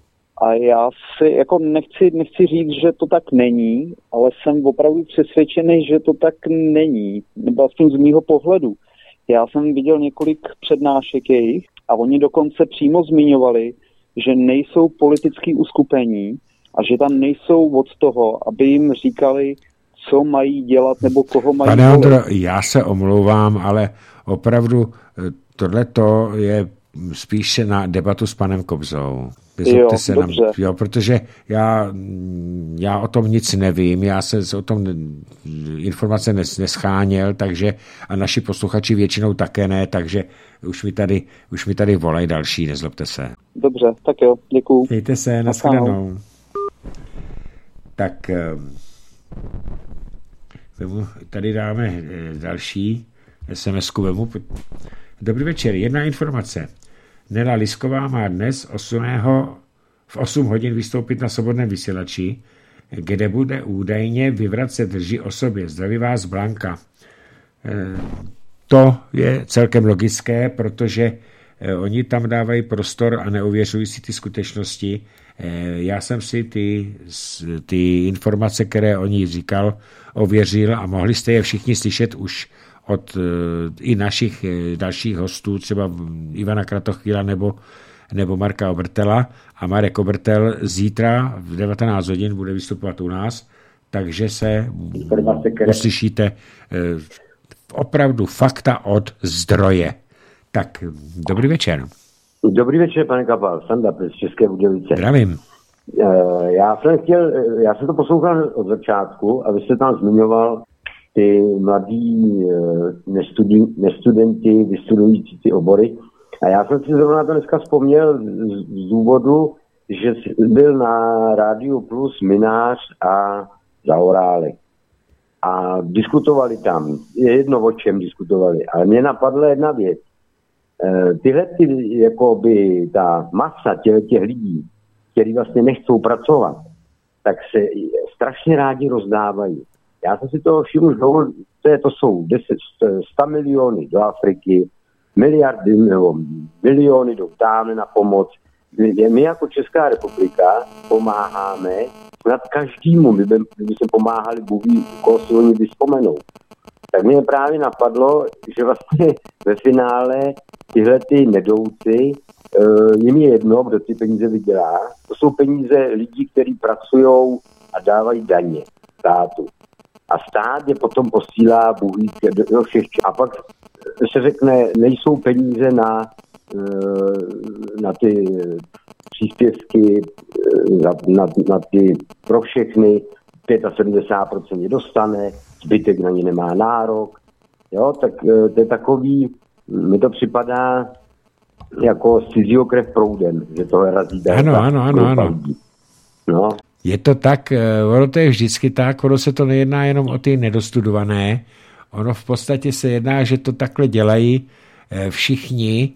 A já si jako nechci, nechci říct, že to tak není, ale jsem opravdu přesvědčený, že to tak není, nebo aspoň z mýho pohledu. Já jsem viděl několik přednášek jejich a oni dokonce přímo zmiňovali, že nejsou politický uskupení a že tam nejsou od toho, aby jim říkali, co mají dělat nebo koho mají Pane volit. Ondro, já se omlouvám, ale opravdu tohleto je spíše na debatu s panem Kobzou. Jo, se nám, jo, protože já, já o tom nic nevím, já se o tom informace nes, nescháněl, takže a naši posluchači většinou také ne, takže už mi tady, už mi tady volají další, nezlobte se. Dobře, tak jo, děkuju. Mějte se, nashledanou. Tak tady dáme další es em esku vemu. Dobrý večer, jedna informace. Nela Lisková má dnes osmého v osm hodin vystoupit na Svobodném vysílači, kde bude údajně vyvracet lži o sobě. Zdraví vás Blanka. To je celkem logické, protože oni tam dávají prostor a neuvěřují si ty skutečnosti. Já jsem si ty, ty informace, které oni říkal, ověřil a mohli jste je všichni slyšet už od i našich dalších hostů, třeba Ivana Kratochvíla nebo, nebo Marka Obertela. A Marek Obertel zítra v devatenáct hodin bude vystupovat u nás, takže se uslyšíte opravdu fakta od zdroje. Tak, dobrý večer. Dobrý večer, pane Kapal, Sanda z České Budějovice. Zdravím. Já jsem chtěl, já jsem to poslouchal od začátku a vy jste tam zmiňoval ty mladí nestudi, nestudenti, vystudující ty obory. A já jsem si zrovna to dneska vzpomněl z důvodu, že byl na Rádiu Plus Minář a Zaorálek. A diskutovali tam, je jedno o čem diskutovali, ale mě napadla jedna věc. Tyhle ty, jako by ta masa těch, těch lidí, kteří vlastně nechcou pracovat, tak se strašně rádi rozdávají. Já jsem si toho všiml, že to jsou deset, sto miliony do Afriky, miliardy nebo miliony jdou tam na pomoc. My jako Česká republika pomáháme nad každému, my bychom pomáhali, Bůh koho si oni vyspomenou. Tak mě právě napadlo, že vlastně ve finále tyhle ty nedouci, uh, jim je jedno, kdo ty peníze vydělá. To jsou peníze lidí, kteří pracují a dávají daně státu. A stát je potom posílá Bůh do všech. A pak se řekne, nejsou peníze na, uh, na ty příspěvky, na, na, na ty pro všechny, sedmdesát pět procent je dostane, zbytek na ně nemá nárok. Jo, tak to je takový, mi to připadá jako z cizího krev proudem, že to razí. Ano, ano, ano, ano. No. Je to tak, ono to je vždycky tak, ono se to nejedná jenom o ty nedostudované, ono v podstatě se jedná, že to takhle dělají všichni,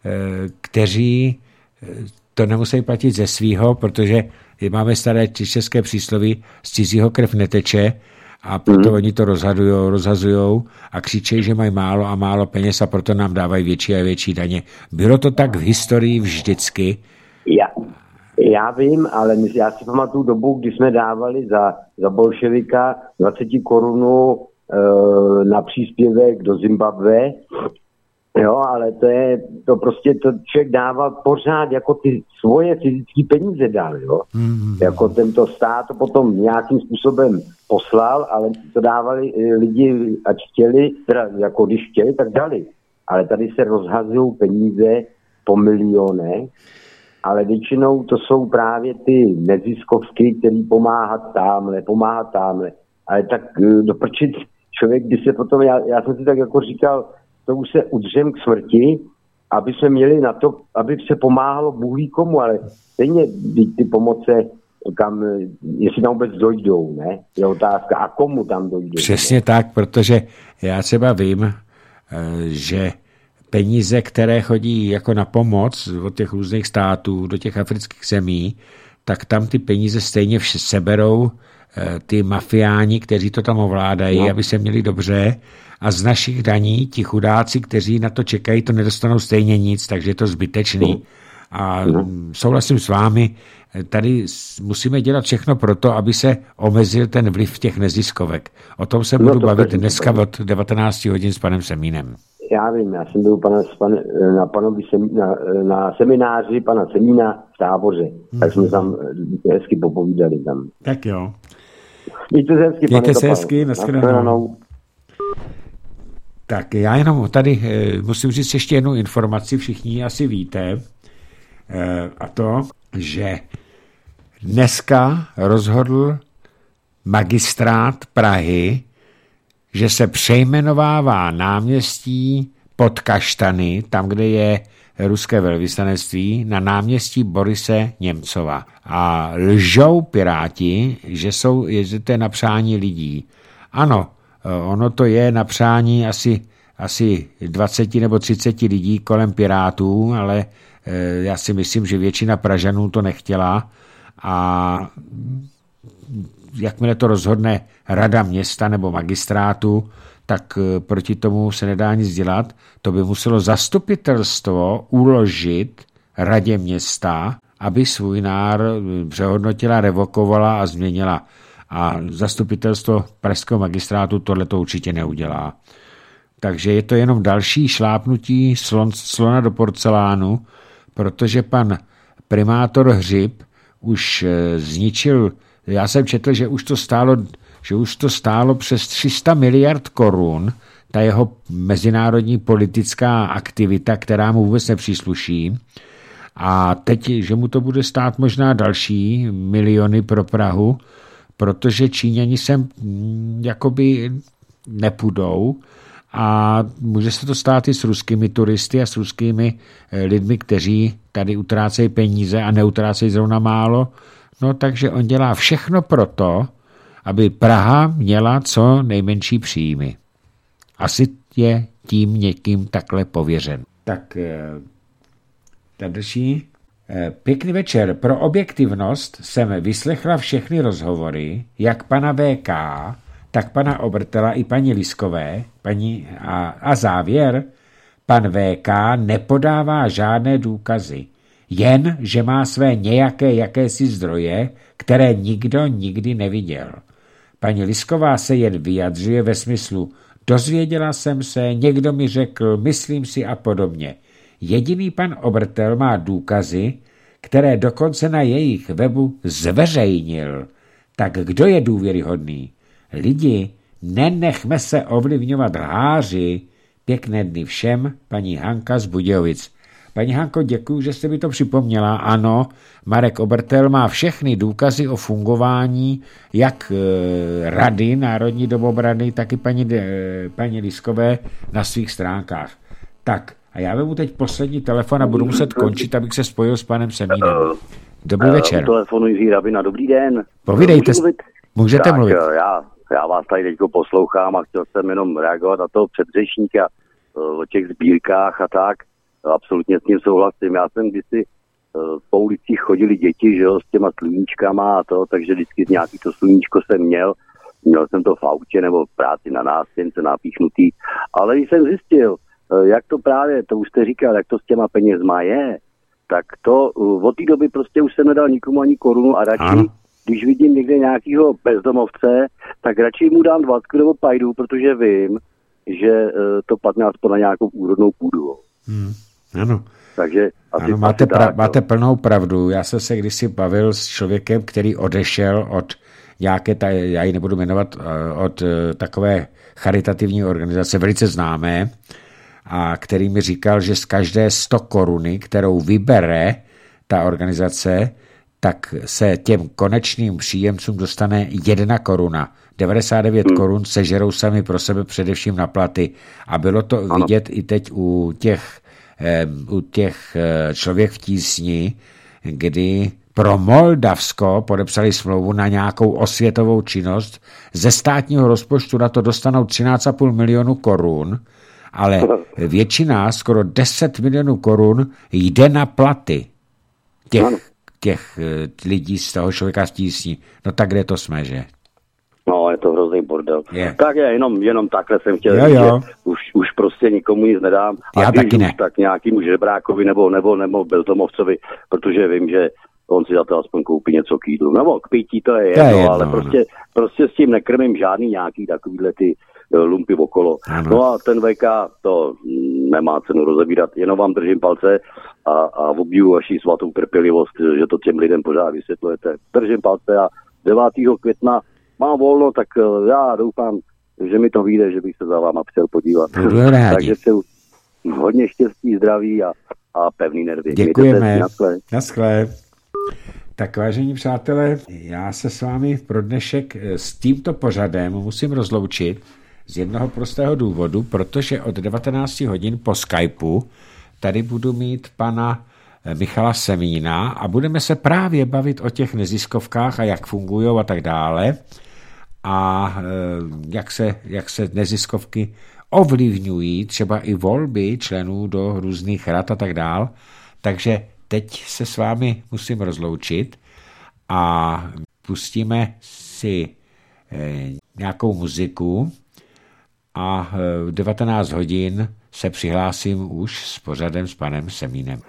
kteří to nemusí platit ze svýho, protože máme staré české přísloví, z cizího krev neteče a proto hmm. oni to rozhadujou, rozhazujou a křičejí, že mají málo a málo peněz a proto nám dávají větší a větší daně. Bylo to tak v historii vždycky? Já, já vím, ale já si pamatuju dobu, kdy jsme dávali za, za bolševika dvacet korunů e, na příspěvek do Zimbabwe. Jo, ale to je, to prostě to člověk dával pořád jako ty svoje fyzické peníze dal, jo. Mm. Jako tento stát to potom nějakým způsobem poslal, ale to dávali lidi, ať chtěli, teda jako když chtěli, tak dali. Ale tady se rozhazují peníze po milionech, ale většinou to jsou právě ty neziskovky, který pomáhat támhle, pomáhat támhle. Ale tak doprčit člověk, když se potom, já, já jsem si tak jako říkal, to už se udřem k smrti, aby jsme měli na to, aby se pomáhalo Bůh ví komu, ale stejně ty pomoce, kam, jestli tam vůbec dojdou, ne? Je otázka, a komu tam dojdou. Přesně ne? Tak, protože já třeba vím, že peníze, které chodí jako na pomoc od těch různých států do těch afrických zemí, tak tam ty peníze stejně vše seberou ty mafiáni, kteří to tam ovládají, no. aby se měli dobře, a z našich daní ti chudáci, kteří na to čekají, to nedostanou stejně nic, takže je to zbytečný. A souhlasím s vámi, tady musíme dělat všechno pro to, aby se omezil ten vliv těch neziskovek. O tom se budu no, bavit dneska od devatenáct hodin s panem Semínem. Já vím, já jsem byl pana, pan, na, panovi, na, na semináři pana Semína v Táboře, hmm. tak jsme tam hezky popovídali tam. Tak jo. Mějte se hezky, pane Mějte se hezky, nashledanou. Tak já jenom tady e, musím říct ještě jednu informaci, všichni asi víte, e, a to, že dneska rozhodl magistrát Prahy, že se přejmenovává náměstí pod Kaštany, tam, kde je ruské velvyslanectví, na náměstí Borise Němcova. A lžou Piráti, že, jsou, že to je na přání lidí. Ano, ono to je na přání asi, asi dvacet nebo třicet lidí kolem Pirátů, ale já si myslím, že většina Pražanů to nechtěla a jakmile to rozhodne rada města nebo magistrátu, tak proti tomu se nedá nic dělat. To by muselo zastupitelstvo uložit radě města, aby svůj nár přehodnotila, revokovala a změnila. A zastupitelstvo pražského magistrátu tohleto určitě neudělá. Takže je to jenom další šlápnutí slon, slona do porcelánu, protože pan primátor Hřib už zničil, já jsem četl, že už to stálo, že už to stálo přes tři sta miliard korun, ta jeho mezinárodní politická aktivita, která mu vůbec nepřísluší. A teď, že mu to bude stát možná další miliony pro Prahu, protože Číňani sem jakoby nepůjdou a může se to stát i s ruskými turisty a s ruskými lidmi, kteří tady utrácejí peníze a neutrácejí zrovna málo. No takže on dělá všechno proto, aby Praha měla co nejmenší příjmy. Asi je tím někým takhle pověřen. Tak další. Pěkný večer. Pro objektivnost jsem vyslechla všechny rozhovory, jak pana V K, tak pana Obertela i paní Liskové, paní a, a závěr, pan V K nepodává žádné důkazy, jen, že má své nějaké jakési zdroje, které nikdo nikdy neviděl. Paní Lisková se jen vyjadřuje ve smyslu dozvěděla jsem se, někdo mi řekl, myslím si a podobně. Jediný pan Obertel má důkazy, které dokonce na jejich webu zveřejnil. Tak kdo je důvěryhodný? Lidi, nenechme se ovlivňovat lháři. Pěkné dny všem, paní Hanka z Budějovic. Paní Hanko, děkuji, že jste mi to připomněla. Ano, Marek Obertel má všechny důkazy o fungování jak e, Rady Národní domobrany, tak i paní, e, paní Liskové na svých stránkách. Tak, a já vemu teď poslední telefon a budu muset končit, abych se spojil s panem Semínem. Dobrý večer. Telefonu Jiří Rabina, dobrý den. Povídejte, můžete tak, mluvit. Já, já vás tady teďko poslouchám a chtěl jsem jenom reagovat na toho předřečníka o těch sbírkách a tak. Absolutně s tím souhlasím. Já jsem kdysi po ulicích chodili děti, že jo, s těma sluníčkama a to, takže vždycky nějaký to sluníčko jsem měl. měl jsem to v autě nebo v práci na nástěnce napíchnutý, ale když jsem zjistil, jak to právě, to už jste říkal, jak to s těma penězma je, tak to od té doby prostě už jsem nedal nikomu ani korunu a radši, ano. Když vidím někde nějakýho bezdomovce, tak radši mu dám dvacet nebo pajdu, protože vím, že to padne aspoň na nějakou úrodnou půdu. Hmm. Ano. Takže asi, ano, máte, asi pra, tak, máte plnou pravdu. Já jsem se kdysi bavil s člověkem, který odešel od nějaké, ta, já ji nebudu jmenovat, od takové charitativní organizace, velice známé, a který mi říkal, že z každé sto koruny, kterou vybere ta organizace, tak se těm konečným příjemcům dostane jedna koruna. devadesát devět hmm. korun sežerou sami pro sebe především na platy. A bylo to ano. vidět i teď u těch, u těch Člověk v tísni, kdy pro Moldavsko podepsali smlouvu na nějakou osvětovou činnost. Ze státního rozpočtu na to dostanou třináct a půl milionu korun, ale většina, skoro deset milionů korun, jde na platy těch, těch lidí z toho Člověka v tísni. No tak kde to jsme, že? No, je to hrozný bordel. Je. Tak je, jenom, jenom takhle jsem chtěl jo, říct, jo. že už, už prostě nikomu nic nedám. Já a taky ne. Tak nějakýmu žebrákovi nebo, nebo, nebo bezdomovcovi, protože vím, že on si za to aspoň koupí něco k jídlu. Nebo k pití to je jedno, to je jedno ale no. prostě, prostě s tím nekrmím žádný nějaký takovýhle ty lumpy okolo. Ano. No a ten V K to nemá cenu rozebírat, jenom vám držím palce a, a obdivuji vaši svatou trpělivost, že to těm lidem pořád vysvětlujete. Držím palce a devátého května mám volno, tak já doufám, že mi to vyjde, že bych se za váma přijel podívat. Takže se hodně štěstí, zdraví a, a pevný nervy. Děkujeme. Naschle. Tak vážení přátelé, já se s vámi pro dnešek s tímto pořadem musím rozloučit z jednoho prostého důvodu, protože od devatenáct hodin po Skypeu tady budu mít pana Michala Semína a budeme se právě bavit o těch neziskovkách a jak fungují a tak dále a jak se, jak se neziskovky ovlivňují třeba i volby členů do různých rad a tak dále. Takže teď se s vámi musím rozloučit a pustíme si nějakou muziku a v devatenáct hodin se přihlásím už s pořadem s panem Semínem.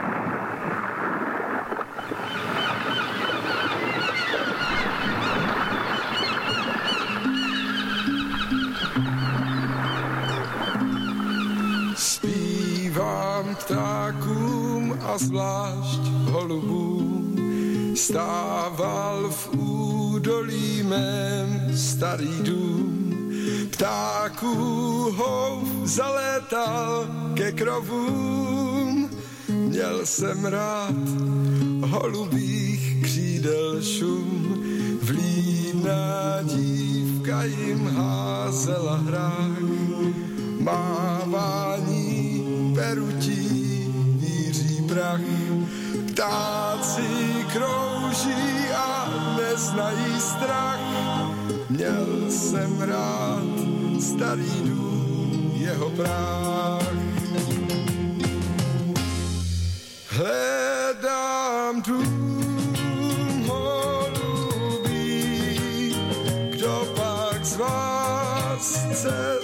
Zpívám ptákům a zvlášť holubům, stával v údolí mém starý dům. Ptáků hov zalétal ke krovům, měl jsem rád holubých křídel šum, vlídná dívka jim házela hrách, mávání perutí víří prach. Ptáci krouží a neznají strach, měl jsem rád starý dům, jeho práh. Hledám dům holubí, kdo pak z vás chce